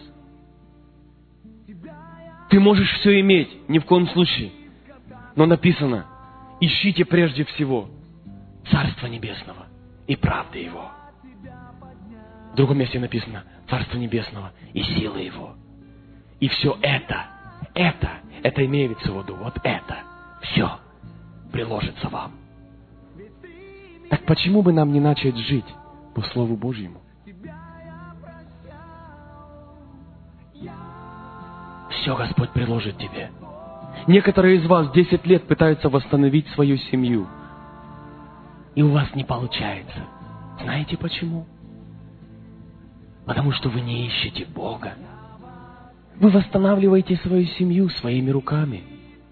Ты можешь все иметь, ни в коем случае. Но написано: ищите прежде всего Царство Небесного и правды Его. В другом месте написано: Царство Небесного и силы Его. И все это имеется в виду, вот это, все приложится вам. Так почему бы нам не начать жить по Слову Божьему? Все Господь приложит тебе. Некоторые из вас 10 лет пытаются восстановить свою семью. И у вас не получается. Знаете почему? Потому что вы не ищете Бога. Вы восстанавливаете свою семью своими руками.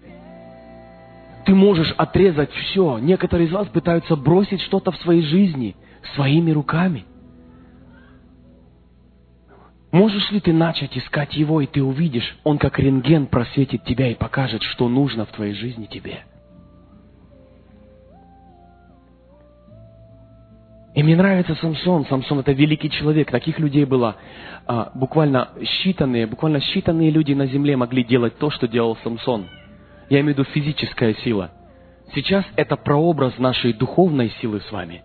Ты можешь отрезать все. Некоторые из вас пытаются бросить что-то в своей жизни своими руками. Можешь ли ты начать искать Его, и ты увидишь, Он как рентген просветит тебя и покажет, что нужно в твоей жизни тебе. И мне нравится Самсон. Самсон — это великий человек. Таких людей было буквально считанные люди на земле могли делать то, что делал Самсон. Я имею в виду физическая сила. Сейчас это прообраз нашей духовной силы с вами.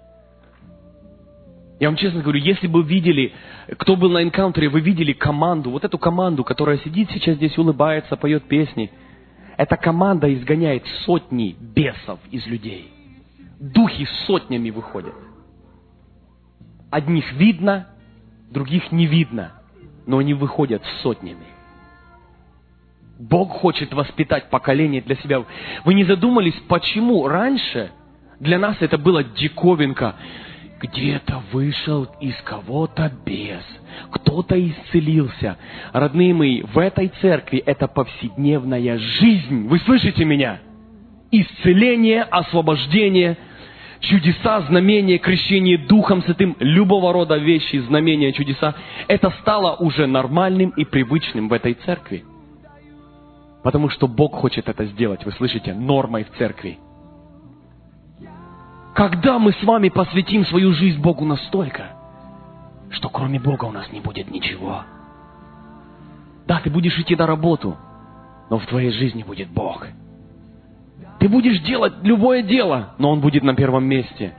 Я вам честно говорю, если бы видели, кто был на энкаунтере, вы видели команду, вот эту команду, которая сидит сейчас здесь, улыбается, поет песни. Эта команда изгоняет сотни бесов из людей. Духи сотнями выходят. Одних видно, других не видно, но они выходят сотнями. Бог хочет воспитать поколение для себя. Вы не задумались, почему раньше для нас это было диковинка? Где-то вышел из кого-то бес, кто-то исцелился. Родные мои, в этой церкви это повседневная жизнь. Вы слышите меня? Исцеление, освобождение, чудеса, знамения, крещение Духом Святым, любого рода вещи, знамения, чудеса. Это стало уже нормальным и привычным в этой церкви. Потому что Бог хочет это сделать, вы слышите, нормой в церкви. Когда мы с вами посвятим свою жизнь Богу настолько, что кроме Бога у нас не будет ничего. Да, ты будешь идти на работу, но в твоей жизни будет Бог. Ты будешь делать любое дело, но Он будет на первом месте.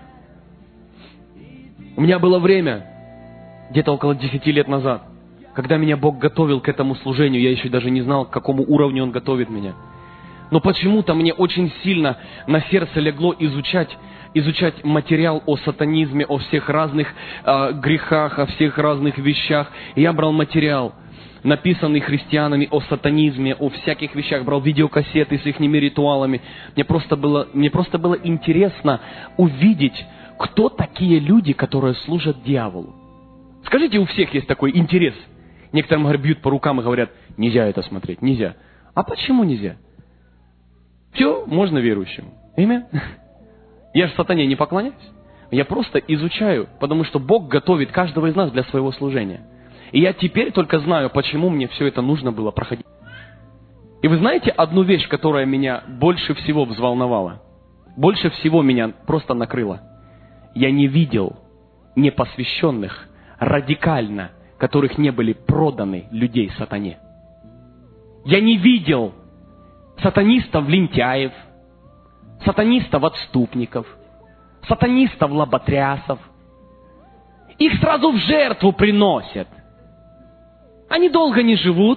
У меня было время, где-то около 10 лет назад, когда меня Бог готовил к этому служению. Я еще даже не знал, к какому уровню Он готовит меня. Но почему-то мне очень сильно на сердце легло изучать материал о сатанизме, о всех разных грехах, о всех разных вещах. И я брал материал, написанный христианами о сатанизме, о всяких вещах, брал видеокассеты с их ритуалами. Мне просто было интересно увидеть, кто такие люди, которые служат дьяволу. Скажите, у всех есть такой интерес. Некоторым, говорят, бьют по рукам и говорят, нельзя это смотреть, нельзя. А почему нельзя? Все, можно верующим. Аминь. Я же сатане не поклоняюсь. Я просто изучаю, потому что Бог готовит каждого из нас для своего служения. И я теперь только знаю, почему мне все это нужно было проходить. И вы знаете одну вещь, которая меня больше всего взволновала? Больше всего меня просто накрыло. Я не видел непосвященных, радикально, которых не были проданы людей сатане. Я не видел сатанистов-лентяев, сатанистов-отступников, сатанистов-лоботрясов. Их сразу в жертву приносят. Они долго не живут.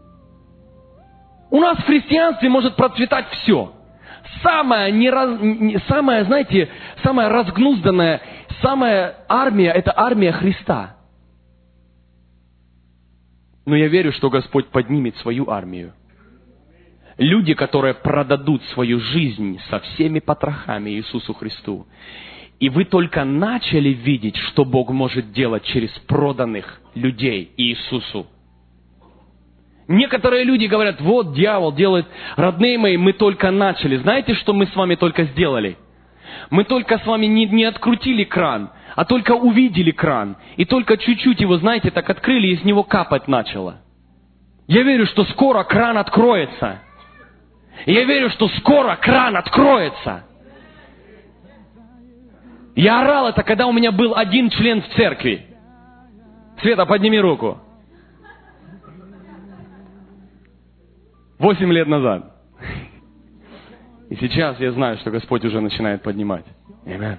У нас в христианстве может процветать все. Самая разгнузданная, самая армия – это армия Христа. Но я верю, что Господь поднимет свою армию. Люди, которые продадут свою жизнь со всеми потрохами Иисусу Христу. И вы только начали видеть, что Бог может делать через проданных людей Иисусу. Некоторые люди говорят, вот дьявол делает, родные мои, мы только начали. Знаете, что мы с вами только сделали? Мы только с вами не открутили кран, а только увидели кран. И только чуть-чуть его, знаете, так открыли, и из него капать начало. Я верю, что скоро кран откроется. Я верю, что скоро кран откроется. Я орал это, когда у меня был один член в церкви. Света, подними руку. 8 лет назад. И сейчас я знаю, что Господь уже начинает поднимать. Аминь.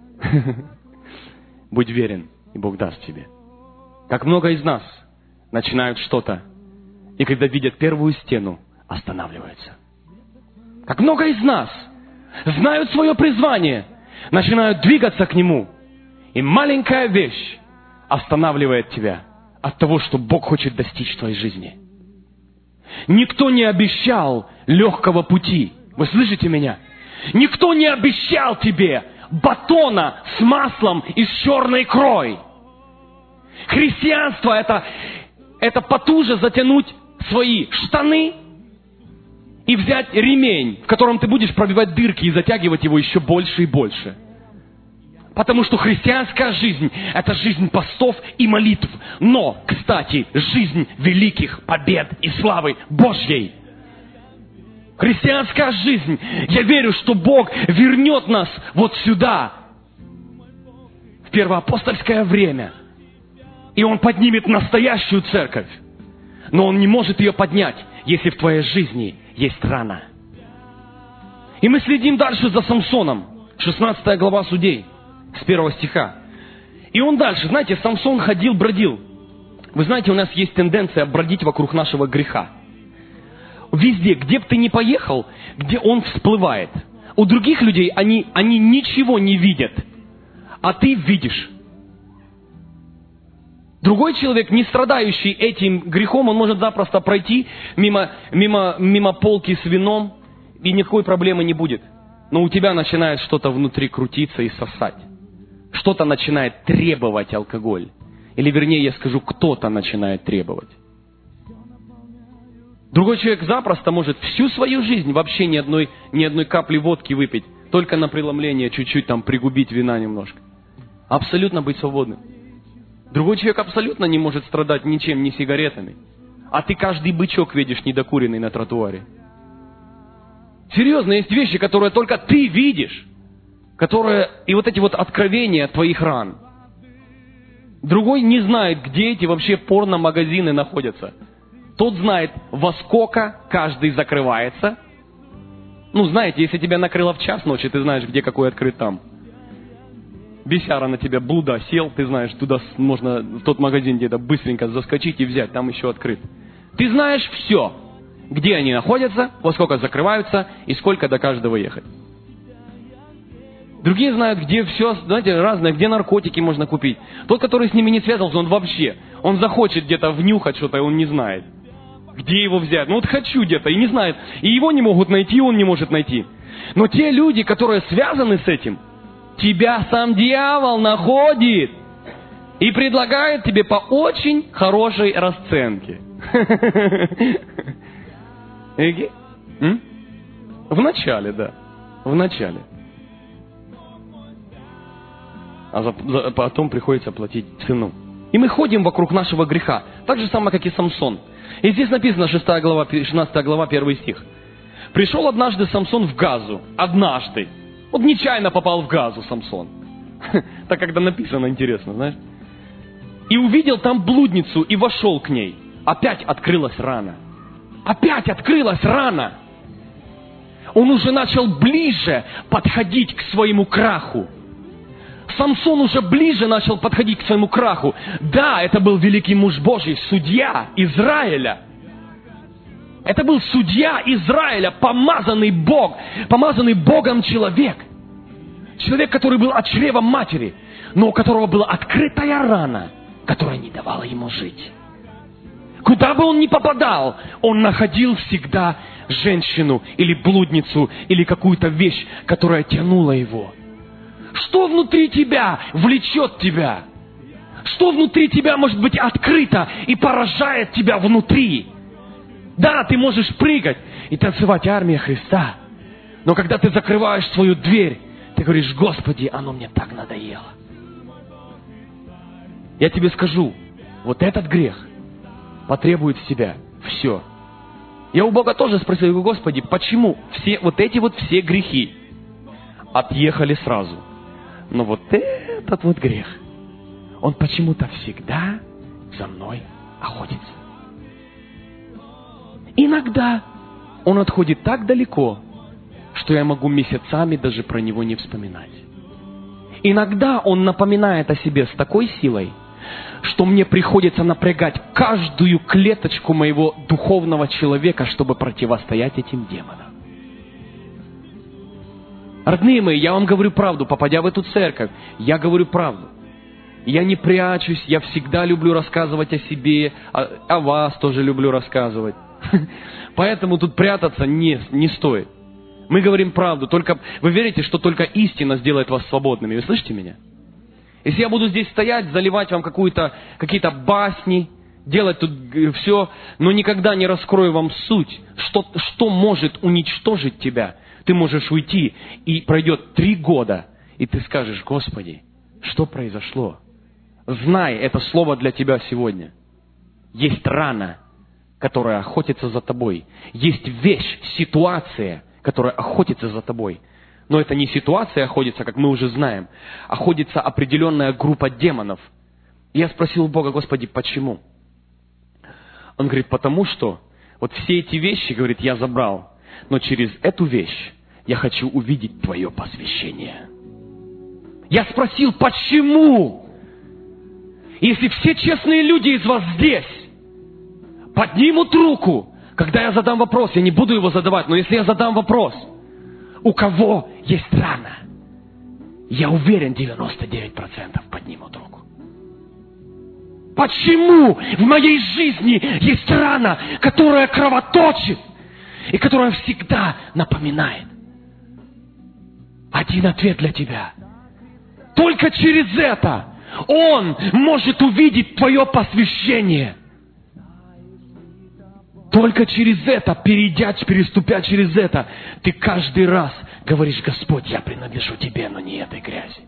Будь верен, и Бог даст тебе. Как много из нас начинают что-то, и когда видят первую стену, останавливаются. Как много из нас знают свое призвание, начинают двигаться к нему, и маленькая вещь останавливает тебя от того, что Бог хочет достичь в твоей жизни. никто не обещал легкого пути. Вы слышите меня? Никто не обещал тебе батона с маслом и с черной икрой. Христианство это потуже затянуть свои штаны и взять ремень, в котором ты будешь пробивать дырки и затягивать его еще больше и больше. Потому что христианская жизнь – это жизнь постов и молитв. Но, кстати, жизнь великих побед и славы Божьей. Христианская жизнь. Я верю, что Бог вернет нас вот сюда, в первоапостольское время. И Он поднимет настоящую церковь. Но Он не может ее поднять, если в твоей жизни есть рана. И мы следим дальше за Самсоном. 16 глава Судей, с 1 стиха. И он дальше, знаете, Самсон ходил, бродил. Вы знаете, у нас есть тенденция бродить вокруг нашего греха. Везде, где бы ты ни поехал, где он всплывает. У других людей они ничего не видят, а ты видишь. Другой человек, не страдающий этим грехом, он может запросто пройти мимо полки с вином, и никакой проблемы не будет. Но у тебя начинает что-то внутри крутиться и сосать. Что-то начинает требовать алкоголь. Или вернее, я скажу, кто-то начинает требовать. Другой человек запросто может всю свою жизнь вообще ни одной капли водки выпить, только на преломление чуть-чуть там пригубить вина немножко. Абсолютно быть свободным. Другой человек абсолютно не может страдать ничем, ни сигаретами. А ты каждый бычок видишь недокуренный на тротуаре. Серьезно, есть вещи, которые только ты видишь. И вот эти вот откровения твоих ран. Другой не знает, где эти вообще порно-магазины находятся. Тот знает, во сколько каждый закрывается. Ну, знаете, если тебя накрыло в час ночи, ты знаешь, где какой открыт там. Бесяра на тебя, блуда сел, ты знаешь, туда можно, в тот магазин где-то быстренько заскочить и взять, там еще открыт. Ты знаешь все, где они находятся, во сколько закрываются и сколько до каждого ехать. Другие знают, где все, знаете, разное, где наркотики можно купить. Тот, который с ними не связался, он захочет где-то внюхать что-то, и он не знает, где его взять. Ну вот хочу где-то, и не знает. И его не могут найти, и он не может найти. Но те люди, которые связаны с этим, тебя сам дьявол находит и предлагает тебе по очень хорошей расценке. В начале, да. В начале. А потом приходится платить цену. И мы ходим вокруг нашего греха. Так же самое, как и Самсон. И здесь написано 16 глава, 1 стих. Пришел однажды Самсон в Газу. Однажды. Вот нечаянно попал в Газу Самсон. Так когда написано, интересно, знаешь. И увидел там блудницу и вошел к ней. Опять открылась рана. Опять открылась рана. Он уже начал ближе подходить к своему краху. Самсон уже ближе начал подходить к своему краху. Да, это был великий муж Божий, судья Израиля. Это был судья Израиля, помазанный Богом человек. Человек, который был от чрева матери, но у которого была открытая рана, которая не давала ему жить. Куда бы он ни попадал, он находил всегда женщину или блудницу, или какую-то вещь, которая тянула его. Что внутри тебя влечет тебя? Что внутри тебя может быть открыто и поражает тебя внутри? Да, ты можешь прыгать и танцевать армия Христа. Но когда ты закрываешь свою дверь, ты говоришь: Господи, оно мне так надоело. Я тебе скажу, вот этот грех потребует в тебя все. Я у Бога тоже спросил: Господи, почему все грехи отъехали сразу? Но вот этот вот грех, он почему-то всегда за мной охотится. Иногда он отходит так далеко, что я могу месяцами даже про него не вспоминать. Иногда он напоминает о себе с такой силой, что мне приходится напрягать каждую клеточку моего духовного человека, чтобы противостоять этим демонам. Родные мои, я вам говорю правду, попадя в эту церковь, я говорю правду. Я не прячусь, я всегда люблю рассказывать о себе, о вас тоже люблю рассказывать. Поэтому тут прятаться не стоит. Мы говорим правду. Только вы верите, что только истина сделает вас свободными. Вы слышите меня? Если я буду здесь стоять, заливать вам какие-то басни, делать тут все, но никогда не раскрою вам суть, что может уничтожить тебя, ты можешь уйти, и пройдет 3 года, и ты скажешь: Господи, что произошло? Знай, это слово для тебя сегодня. Есть рана, которая охотится за тобой. Есть вещь, ситуация, которая охотится за тобой. Но это не ситуация охотится, как мы уже знаем. Охотится определенная группа демонов. И я спросил Бога: Господи, почему? Он говорит: потому что вот все эти вещи, говорит, я забрал. Но через эту вещь я хочу увидеть твое посвящение. Я спросил: почему? Если все честные люди из вас здесь поднимут руку, когда я задам вопрос, я не буду его задавать, но если я задам вопрос, у кого есть рана, я уверен, 99% поднимут руку. Почему в моей жизни есть рана, которая кровоточит и которая всегда напоминает? Один ответ для тебя. Только через это Он может увидеть твое посвящение. Только через это, переступя через это, ты каждый раз говоришь: Господь, я принадлежу Тебе, но не этой грязи.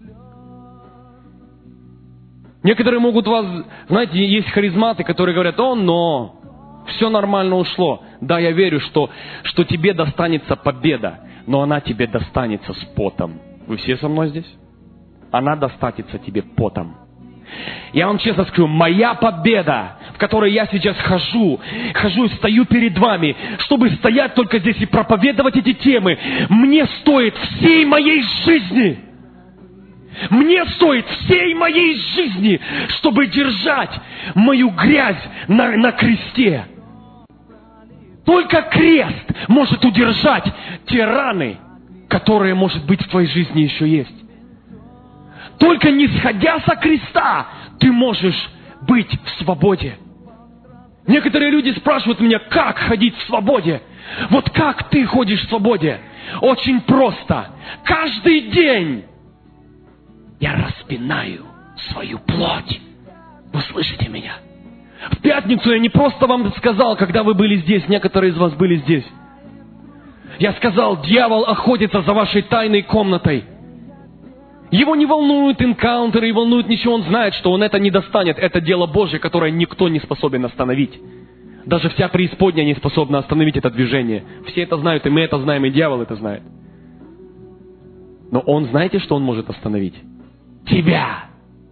Некоторые могут вас, знаете, есть харизматы, которые говорят: но все нормально ушло. Да, я верю, что тебе достанется победа, но она тебе достанется с потом. Вы все со мной здесь? Она достанется тебе потом. Я вам честно скажу, моя победа, в которой я сейчас хожу и стою перед вами, чтобы стоять только здесь и проповедовать эти темы, мне стоит всей моей жизни. Мне стоит всей моей жизни, чтобы держать мою грязь на кресте. Только крест может удержать те раны, которые, может быть, в твоей жизни еще есть. Только не сходя со креста, ты можешь быть в свободе. Некоторые люди спрашивают меня: как ходить в свободе? Вот как ты ходишь в свободе? Очень просто. Каждый день я распинаю свою плоть. Вы слышите меня? В пятницу я не просто вам сказал, когда вы были здесь, некоторые из вас были здесь. Я сказал: дьявол охотится за вашей тайной комнатой. Его не волнуют энкаунтеры, его волнует ничего, он знает, что он это не достанет. Это дело Божье, которое никто не способен остановить. Даже вся преисподняя не способна остановить это движение. Все это знают, и мы это знаем, и дьявол это знает. Но он, знаете, что он может остановить? Тебя.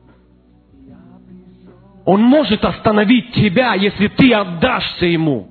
Он может остановить тебя, если ты отдашься ему.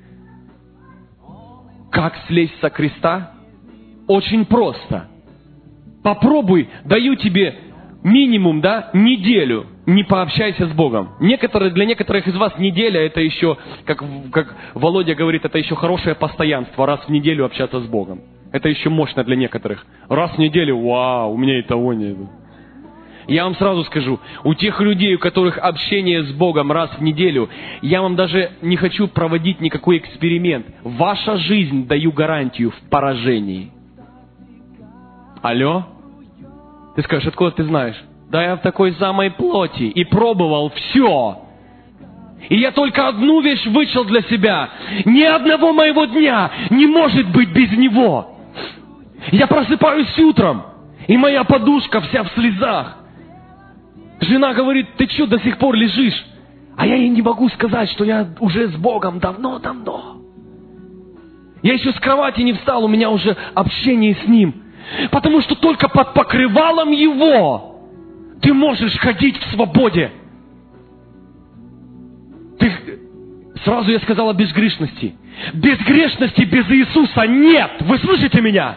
Как слезть со креста? Очень просто. Попробуй, даю тебе минимум, неделю, не пообщайся с Богом. Для некоторых из вас неделя, это еще, как Володя говорит, это еще хорошее постоянство, раз в неделю общаться с Богом. Это еще мощно для некоторых. Раз в неделю, вау, у меня и того нет. Я вам сразу скажу, у тех людей, у которых общение с Богом раз в неделю, я вам даже не хочу проводить никакой эксперимент. Ваша жизнь, даю гарантию, в поражении. Алло? Ты скажешь: откуда ты знаешь? Да я в такой самой плоти и пробовал все. И я только одну вещь вычел для себя. Ни одного моего дня не может быть без него. Я просыпаюсь утром, и моя подушка вся в слезах. Жена говорит: ты что, до сих пор лежишь? А я ей не могу сказать, что я уже с Богом давно-давно. Я еще с кровати не встал, у меня уже общение с Ним. Потому что только под покрывалом Его ты можешь ходить в свободе. Сразу я сказал о безгрешности. Безгрешности без Иисуса нет. Вы слышите меня?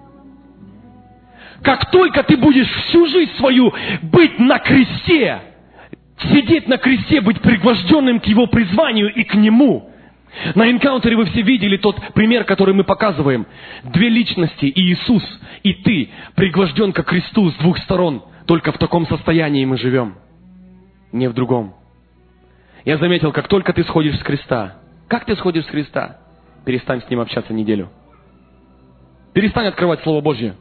Как только ты будешь всю жизнь свою быть на кресте, сидеть на кресте, быть пригвожденным к Его призванию и к Нему. На энкаунтере вы все видели тот пример, который мы показываем. 2 личности, и Иисус, и ты, пригвожден ко кресту с 2 сторон. Только в таком состоянии мы живем, не в другом. Я заметил, как только ты сходишь с креста, Как ты сходишь с Христа? Перестань с Ним общаться неделю. Перестань открывать Слово Божье.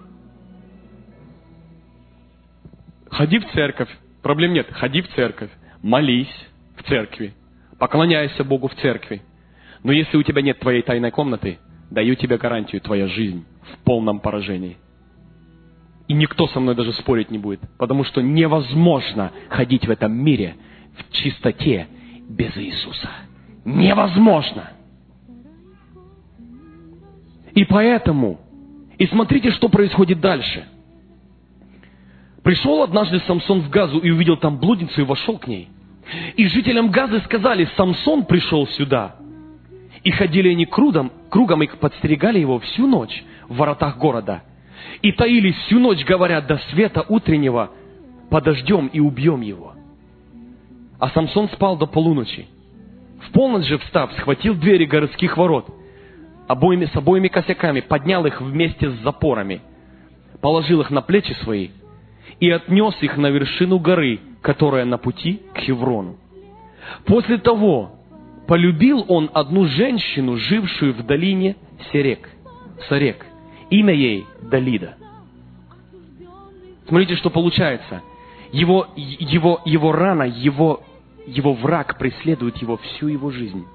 Ходи в церковь. Проблем нет. Ходи в церковь. Молись в церкви. Поклоняйся Богу в церкви. Но если у тебя нет твоей тайной комнаты, даю тебе гарантию, твоя жизнь в полном поражении. И никто со мной даже спорить не будет. Потому что невозможно ходить в этом мире в чистоте без Иисуса. Невозможно. И поэтому, и смотрите, что происходит дальше. Пришел однажды Самсон в Газу и увидел там блудницу и вошел к ней. И жителям Газы сказали: Самсон пришел сюда. И ходили они кругом и подстерегали его всю ночь в воротах города. И таились всю ночь, говоря: до света утреннего подождем и убьем его. А Самсон спал до полуночи. В полночь же, встав, схватил двери городских ворот с обоими косяками, поднял их вместе с запорами, положил их на плечи свои и отнес их на вершину горы, которая на пути к Хеврону. После того полюбил он одну женщину, жившую в долине Сарек. Имя ей Далида. Смотрите, что получается. Его рана, его враг преследует его всю его жизнь.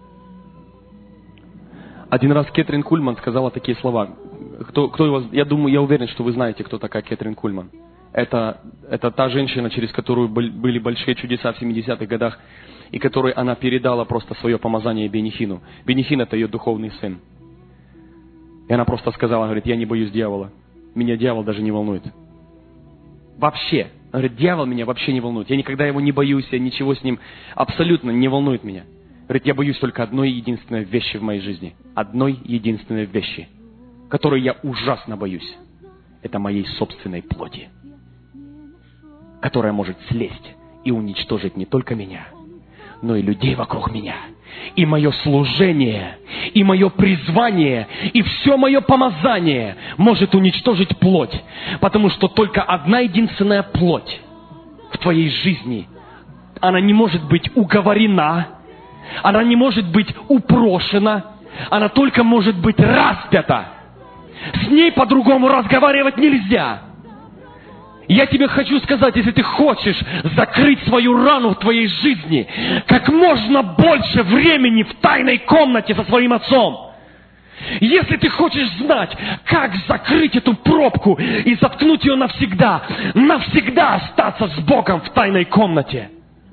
Один раз Кэтрин Кульман сказала такие слова. Я уверен, что вы знаете, кто такая Кэтрин Кульман. Это та женщина, через которую были большие чудеса в 70-х годах, и которой она передала просто свое помазание Бенихину. Бенихин — это ее духовный сын. И она просто сказала, говорит: я не боюсь дьявола. Меня дьявол даже не волнует. Вообще. Она говорит: дьявол меня вообще не волнует. Я никогда его не боюсь, я ничего с ним абсолютно не волнует меня. Говорит: я боюсь только одной единственной вещи в моей жизни. Одной единственной вещи, которой я ужасно боюсь. Это моей собственной плоти, которая может слезть и уничтожить не только меня, но и людей вокруг меня. И мое служение, и мое призвание, и все мое помазание может уничтожить плоть. Потому что только одна единственная плоть в твоей жизни, она не может быть уговорена, она не может быть упрошена, она только может быть распята. С ней по-другому разговаривать нельзя. Я тебе хочу сказать, если ты хочешь закрыть свою рану в твоей жизни, как можно больше времени в тайной комнате со своим отцом. Если ты хочешь знать, как закрыть эту пробку и заткнуть ее навсегда остаться с Богом в тайной комнате.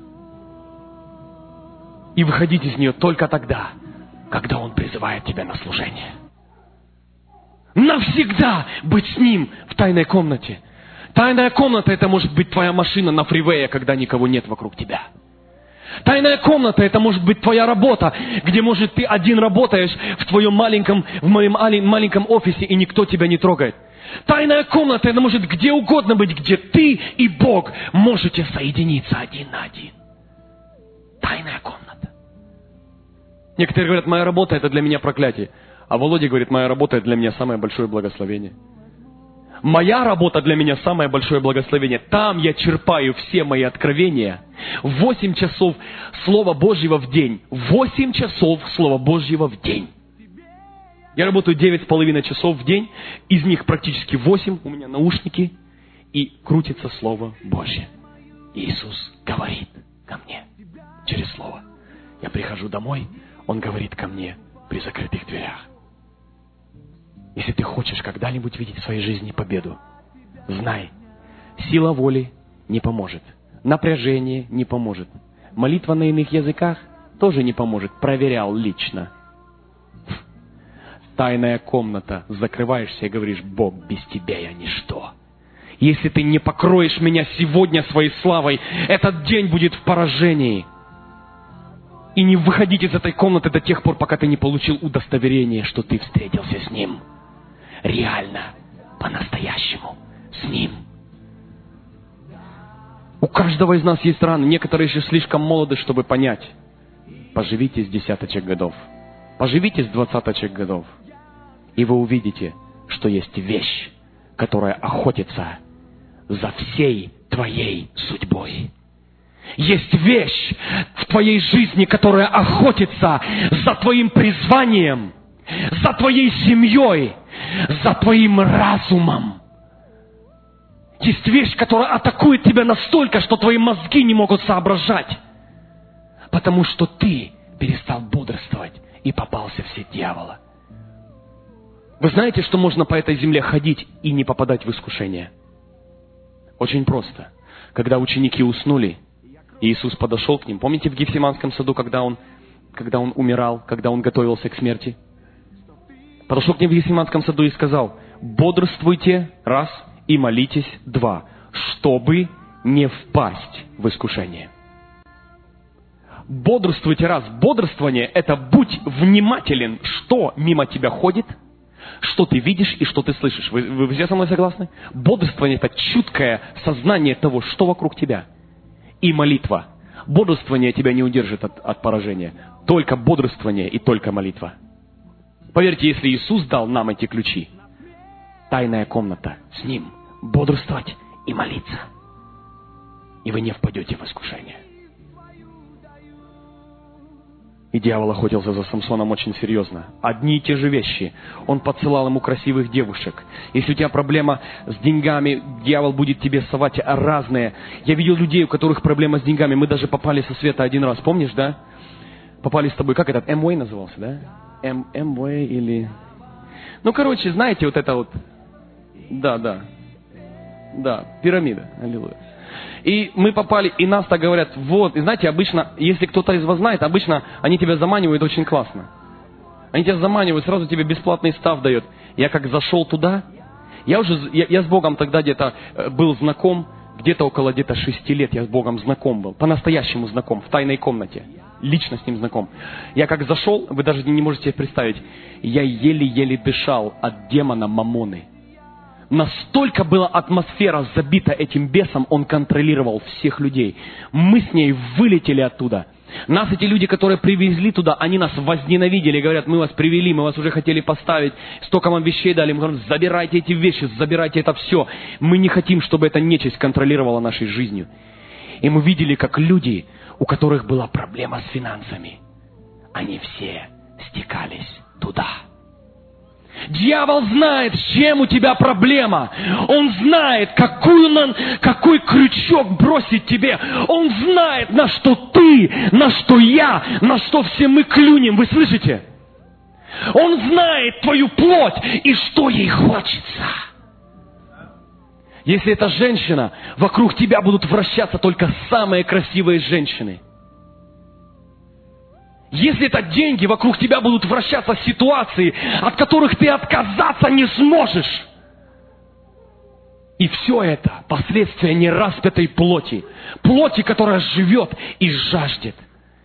И выходить из нее только тогда, когда Он призывает тебя на служение. Навсегда быть с Ним в тайной комнате. Тайная комната — это может быть твоя машина на фривее, когда никого нет вокруг тебя. Тайная комната — это может быть твоя работа, где, может, ты один работаешь в моем маленьком офисе, и никто тебя не трогает. Тайная комната — это может где угодно быть, где ты и Бог можете соединиться один на один. Тайная комната. Некоторые говорят: моя работа — это для меня проклятие. А Володя говорит: моя работа — это для меня самое большое благословение. Моя работа для меня самое большое благословение. Там я черпаю все мои откровения. 8 часов Слова Божьего в день. 8 часов Слова Божьего в день. Я работаю 9,5 часов в день. Из них практически 8 у меня наушники. И крутится Слово Божье. Иисус говорит ко мне через Слово. Я прихожу домой, Он говорит ко мне при закрытых дверях. Если ты хочешь когда-нибудь видеть в своей жизни победу, знай, сила воли не поможет, напряжение не поможет, молитва на иных языках тоже не поможет, проверял лично. Тайная комната, закрываешься и говоришь: Бог, без Тебя я ничто. Если ты не покроешь меня сегодня своей славой, этот день будет в поражении. И не выходить из этой комнаты до тех пор, пока ты не получил удостоверение, что ты встретился с Ним. Реально, по-настоящему, с Ним. У каждого из нас есть раны. Некоторые еще слишком молоды, чтобы понять. Поживите с 10 годов. Поживите с 20 годов. И вы увидите, что есть вещь, которая охотится за всей твоей судьбой. Есть вещь в твоей жизни, которая охотится за твоим призванием, за твоей семьей, за твоим разумом. Есть вещь, которая атакует тебя настолько, что твои мозги не могут соображать. Потому что ты перестал бодрствовать и попался в сеть дьявола. Вы знаете, что можно по этой земле ходить и не попадать в искушение? Очень просто. Когда ученики уснули, Иисус подошел к ним. Помните в Гефсиманском саду, когда он умирал, когда он готовился к смерти? Подошел к ним в Гефсиманском саду и сказал: бодрствуйте, раз, и молитесь, два, чтобы не впасть в искушение. Бодрствуйте, раз. Бодрствование – это будь внимателен, что мимо тебя ходит, что ты видишь и что ты слышишь. Вы все со мной согласны? Бодрствование – это чуткое сознание того, что вокруг тебя. И молитва. Бодрствование тебя не удержит от поражения. Только бодрствование и только молитва. Поверьте, если Иисус дал нам эти ключи, тайная комната с Ним, бодрствовать и молиться, и вы не впадете в искушение. И дьявол охотился за Самсоном очень серьезно. Одни и те же вещи. Он подсылал ему красивых девушек. Если у тебя проблема с деньгами, дьявол будет тебе совать разные. Я видел людей, у которых проблема с деньгами. Мы даже попали со света один раз, помнишь, да? Попали с тобой, как этот, Amway назывался, да? Amway или... Ну, короче, знаете, вот это вот... Да, пирамида. Аллилуйя. И мы попали, и нас так говорят, вот, и знаете, обычно, если кто-то из вас знает, обычно они тебя заманивают очень классно. Они тебя заманивают, сразу тебе бесплатный став дают. Я как зашел туда, я с Богом тогда где-то был знаком, где-то около 6 лет я с Богом знаком был, по-настоящему знаком, в тайной комнате, лично с Ним знаком. Я как зашел, вы даже не можете себе представить, я еле-еле дышал от демона Мамоны. Настолько была атмосфера забита этим бесом, он контролировал всех людей. Мы с ней вылетели оттуда. Нас эти люди, которые привезли туда, они нас возненавидели. Говорят, мы вас привели, мы вас уже хотели поставить. Столько вам вещей дали. Мы говорим, забирайте эти вещи, забирайте это все. Мы не хотим, чтобы эта нечисть контролировала нашей жизнью. И мы видели, как люди, у которых была проблема с финансами, они все стекались туда. Дьявол знает, с чем у тебя проблема. Он знает, какой крючок бросить тебе. Он знает, на что ты, на что я, на что все мы клюнем. Вы слышите? Он знает твою плоть и что ей хочется. Если это женщина, вокруг тебя будут вращаться только самые красивые женщины. Если это деньги, вокруг тебя будут вращаться ситуации, от которых ты отказаться не сможешь. И все это последствия нераспятой плоти. Плоти, которая живет и жаждет.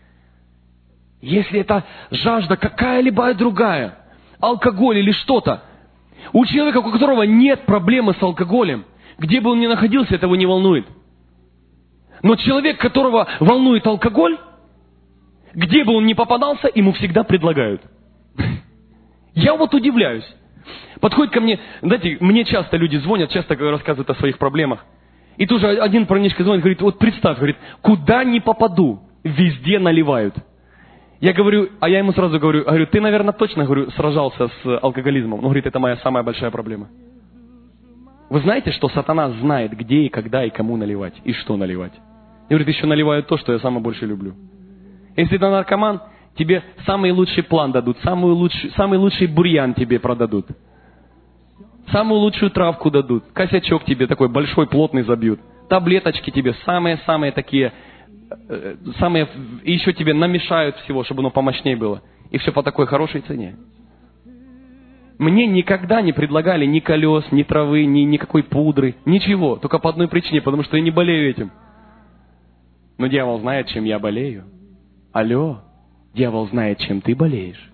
Если это жажда какая-либо другая, алкоголь или что-то, у человека, у которого нет проблемы с алкоголем, где бы он ни находился, этого не волнует. Но человек, которого волнует алкоголь, где бы он ни попадался, ему всегда предлагают. Я вот удивляюсь. Подходит ко мне, знаете, мне часто люди звонят, часто рассказывают о своих проблемах. И тоже один парнишка звонит, говорит, вот представь, говорит, куда ни попаду, везде наливают. Я говорю, а я ему сразу говорю, ты, наверное, точно, говорю, сражался с алкоголизмом. Он говорит, это моя самая большая проблема. Вы знаете, что сатана знает, где и когда и кому наливать, и что наливать. И говорит, еще наливают то, что я самое больше люблю. Если ты наркоман, тебе самый лучший план дадут, самый лучший бурьян тебе продадут. Самую лучшую травку дадут, косячок тебе такой большой, плотный забьют. Таблеточки тебе самые такие, и еще тебе намешают всего, чтобы оно помощнее было. И все по такой хорошей цене. Мне никогда не предлагали ни колес, ни травы, ни никакой пудры, ничего. Только по одной причине, потому что я не болею этим. Но дьявол знает, чем я болею. Алло, дьявол знает, чем ты болеешь.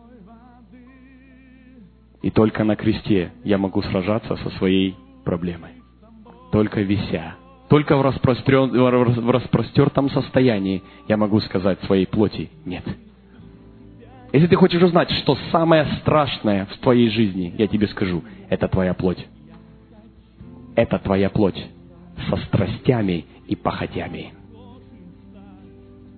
И только на кресте я могу сражаться со своей проблемой. Только вися. Только в распростертом состоянии я могу сказать своей плоти «нет». Если ты хочешь узнать, что самое страшное в твоей жизни, я тебе скажу, это твоя плоть. Это твоя плоть со страстями и похотями.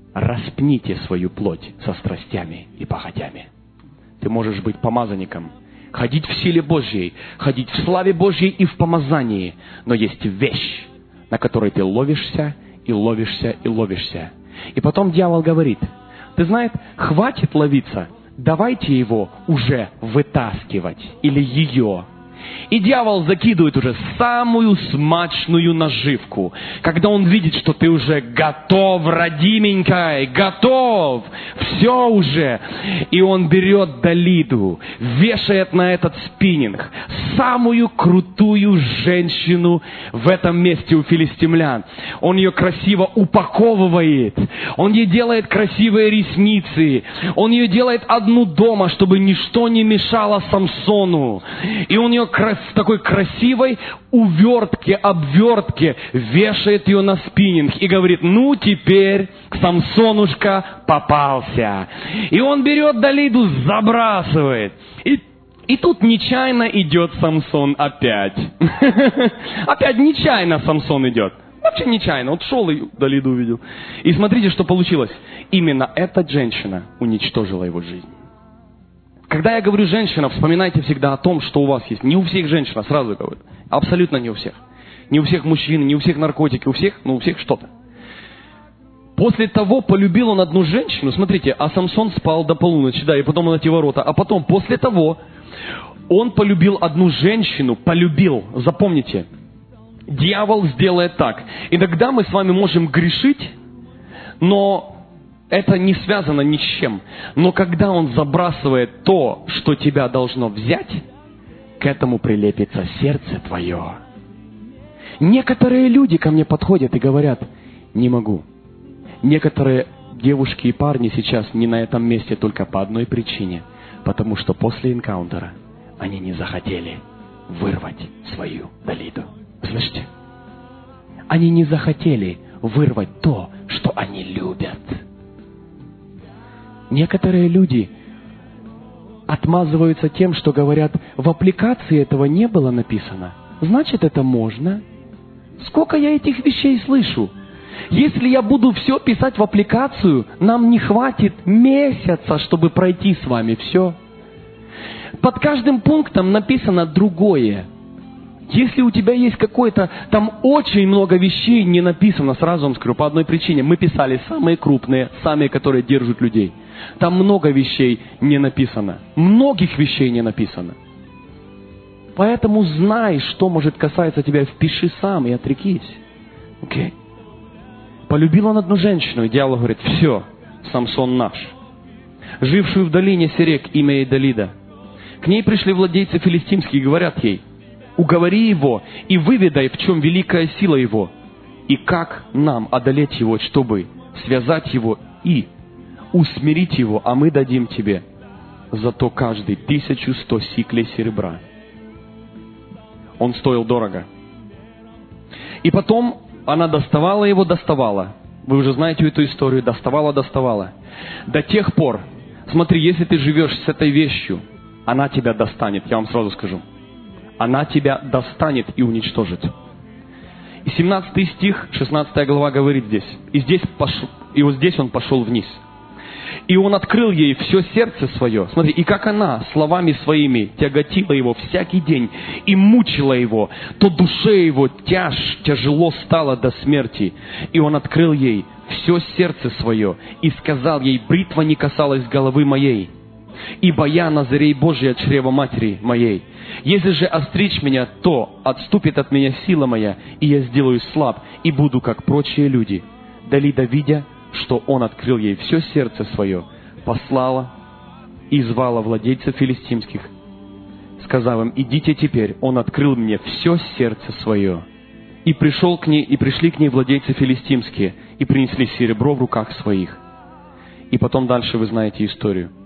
распните свою плоть со страстями и похотями. Ты можешь быть помазанником, ходить в силе Божьей, ходить в славе Божьей и в помазании, но есть вещь, на которой ты ловишься и ловишься и ловишься. И потом дьявол говорит: ты знаешь, хватит ловиться, давайте его уже вытаскивать, или ее. И дьявол закидывает уже самую смачную наживку, когда он видит, что ты уже готов, родименькая, готов, все уже. И он берет Далиду, вешает на этот спиннинг самую крутую женщину в этом месте у филистимлян. Он ее красиво упаковывает, он ей делает красивые ресницы, он ее делает одну дома, чтобы ничто не мешало Самсону. И он ее в такой красивой увертке, обвертке вешает ее на спиннинг и говорит: ну теперь Самсонушка попался. И он берет Далиду, забрасывает. И тут нечаянно идет Самсон опять. Опять нечаянно Самсон идет. Вообще нечаянно. Вот шел и Далиду увидел. И смотрите, что получилось. Именно эта женщина уничтожила его жизнь. Когда я говорю женщина, вспоминайте всегда о том, что у вас есть. Не у всех женщин, сразу говорю. Абсолютно не у всех. Не у всех мужчин, не у всех наркотики, у всех, но у всех что-то. После того полюбил он одну женщину. Смотрите, а Самсон спал до полуночи, да, и потом он эти ворота. А потом, после того, он полюбил одну женщину, полюбил. Запомните, дьявол сделает так. Иногда мы с вами можем грешить, но это не связано ни с чем. Но когда он забрасывает то, что тебя должно взять, к этому прилепится сердце твое. Некоторые люди ко мне подходят и говорят: не могу. Некоторые девушки и парни сейчас не на этом месте только по одной причине. Потому что после энкаунтера они не захотели вырвать свою Далиду. Слышите? Они не захотели вырвать то, что они любят. Некоторые люди отмазываются тем, что говорят: в аппликации этого не было написано, значит, это можно. Сколько я этих вещей слышу? Если я буду все писать в аппликацию, нам не хватит месяца, чтобы пройти с вами все. Под каждым пунктом написано другое. Если у тебя есть какой-то, там очень много вещей не написано, сразу вам скажу, по одной причине. Мы писали самые крупные, самые, которые держат людей. Там много вещей не написано. Многих вещей не написано. Поэтому знай, что может касаться тебя, впиши сам и отрекись. Окей? Полюбил он одну женщину, и дьявол говорит: все, Самсон наш. Жившую в долине Серек, имя ей Далида. К ней пришли владельцы филистимские и говорят ей: уговори его и выведай, в чем великая сила его, и как нам одолеть его, чтобы связать его и усмирить его, а мы дадим тебе зато каждый 1100 сиклей серебра. Он стоил дорого. И потом она доставала его, доставала. Вы уже знаете эту историю. Доставала. До тех пор, смотри, если ты живешь с этой вещью, она тебя достанет. Я вам сразу скажу. Она тебя достанет и уничтожит. И 17 стих, 16 глава говорит здесь. И вот здесь он пошел вниз. И он открыл ей все сердце свое. Смотри, и как она словами своими тяготила его всякий день и мучила его, то душе его тяжело стало до смерти. И он открыл ей все сердце свое и сказал ей: бритва не касалась головы моей, ибо я Назарей Божий от чрева матери моей. Если же остричь меня, то отступит от меня сила моя, и я сделаюсь слаб, и буду, как прочие люди. Далида, видя, что он открыл ей все сердце свое, послала и звала владельцев филистимских, сказав им: идите теперь, он открыл мне все сердце свое. И пришли к ней владельцы филистимские, и принесли серебро в руках своих. И потом дальше вы знаете историю.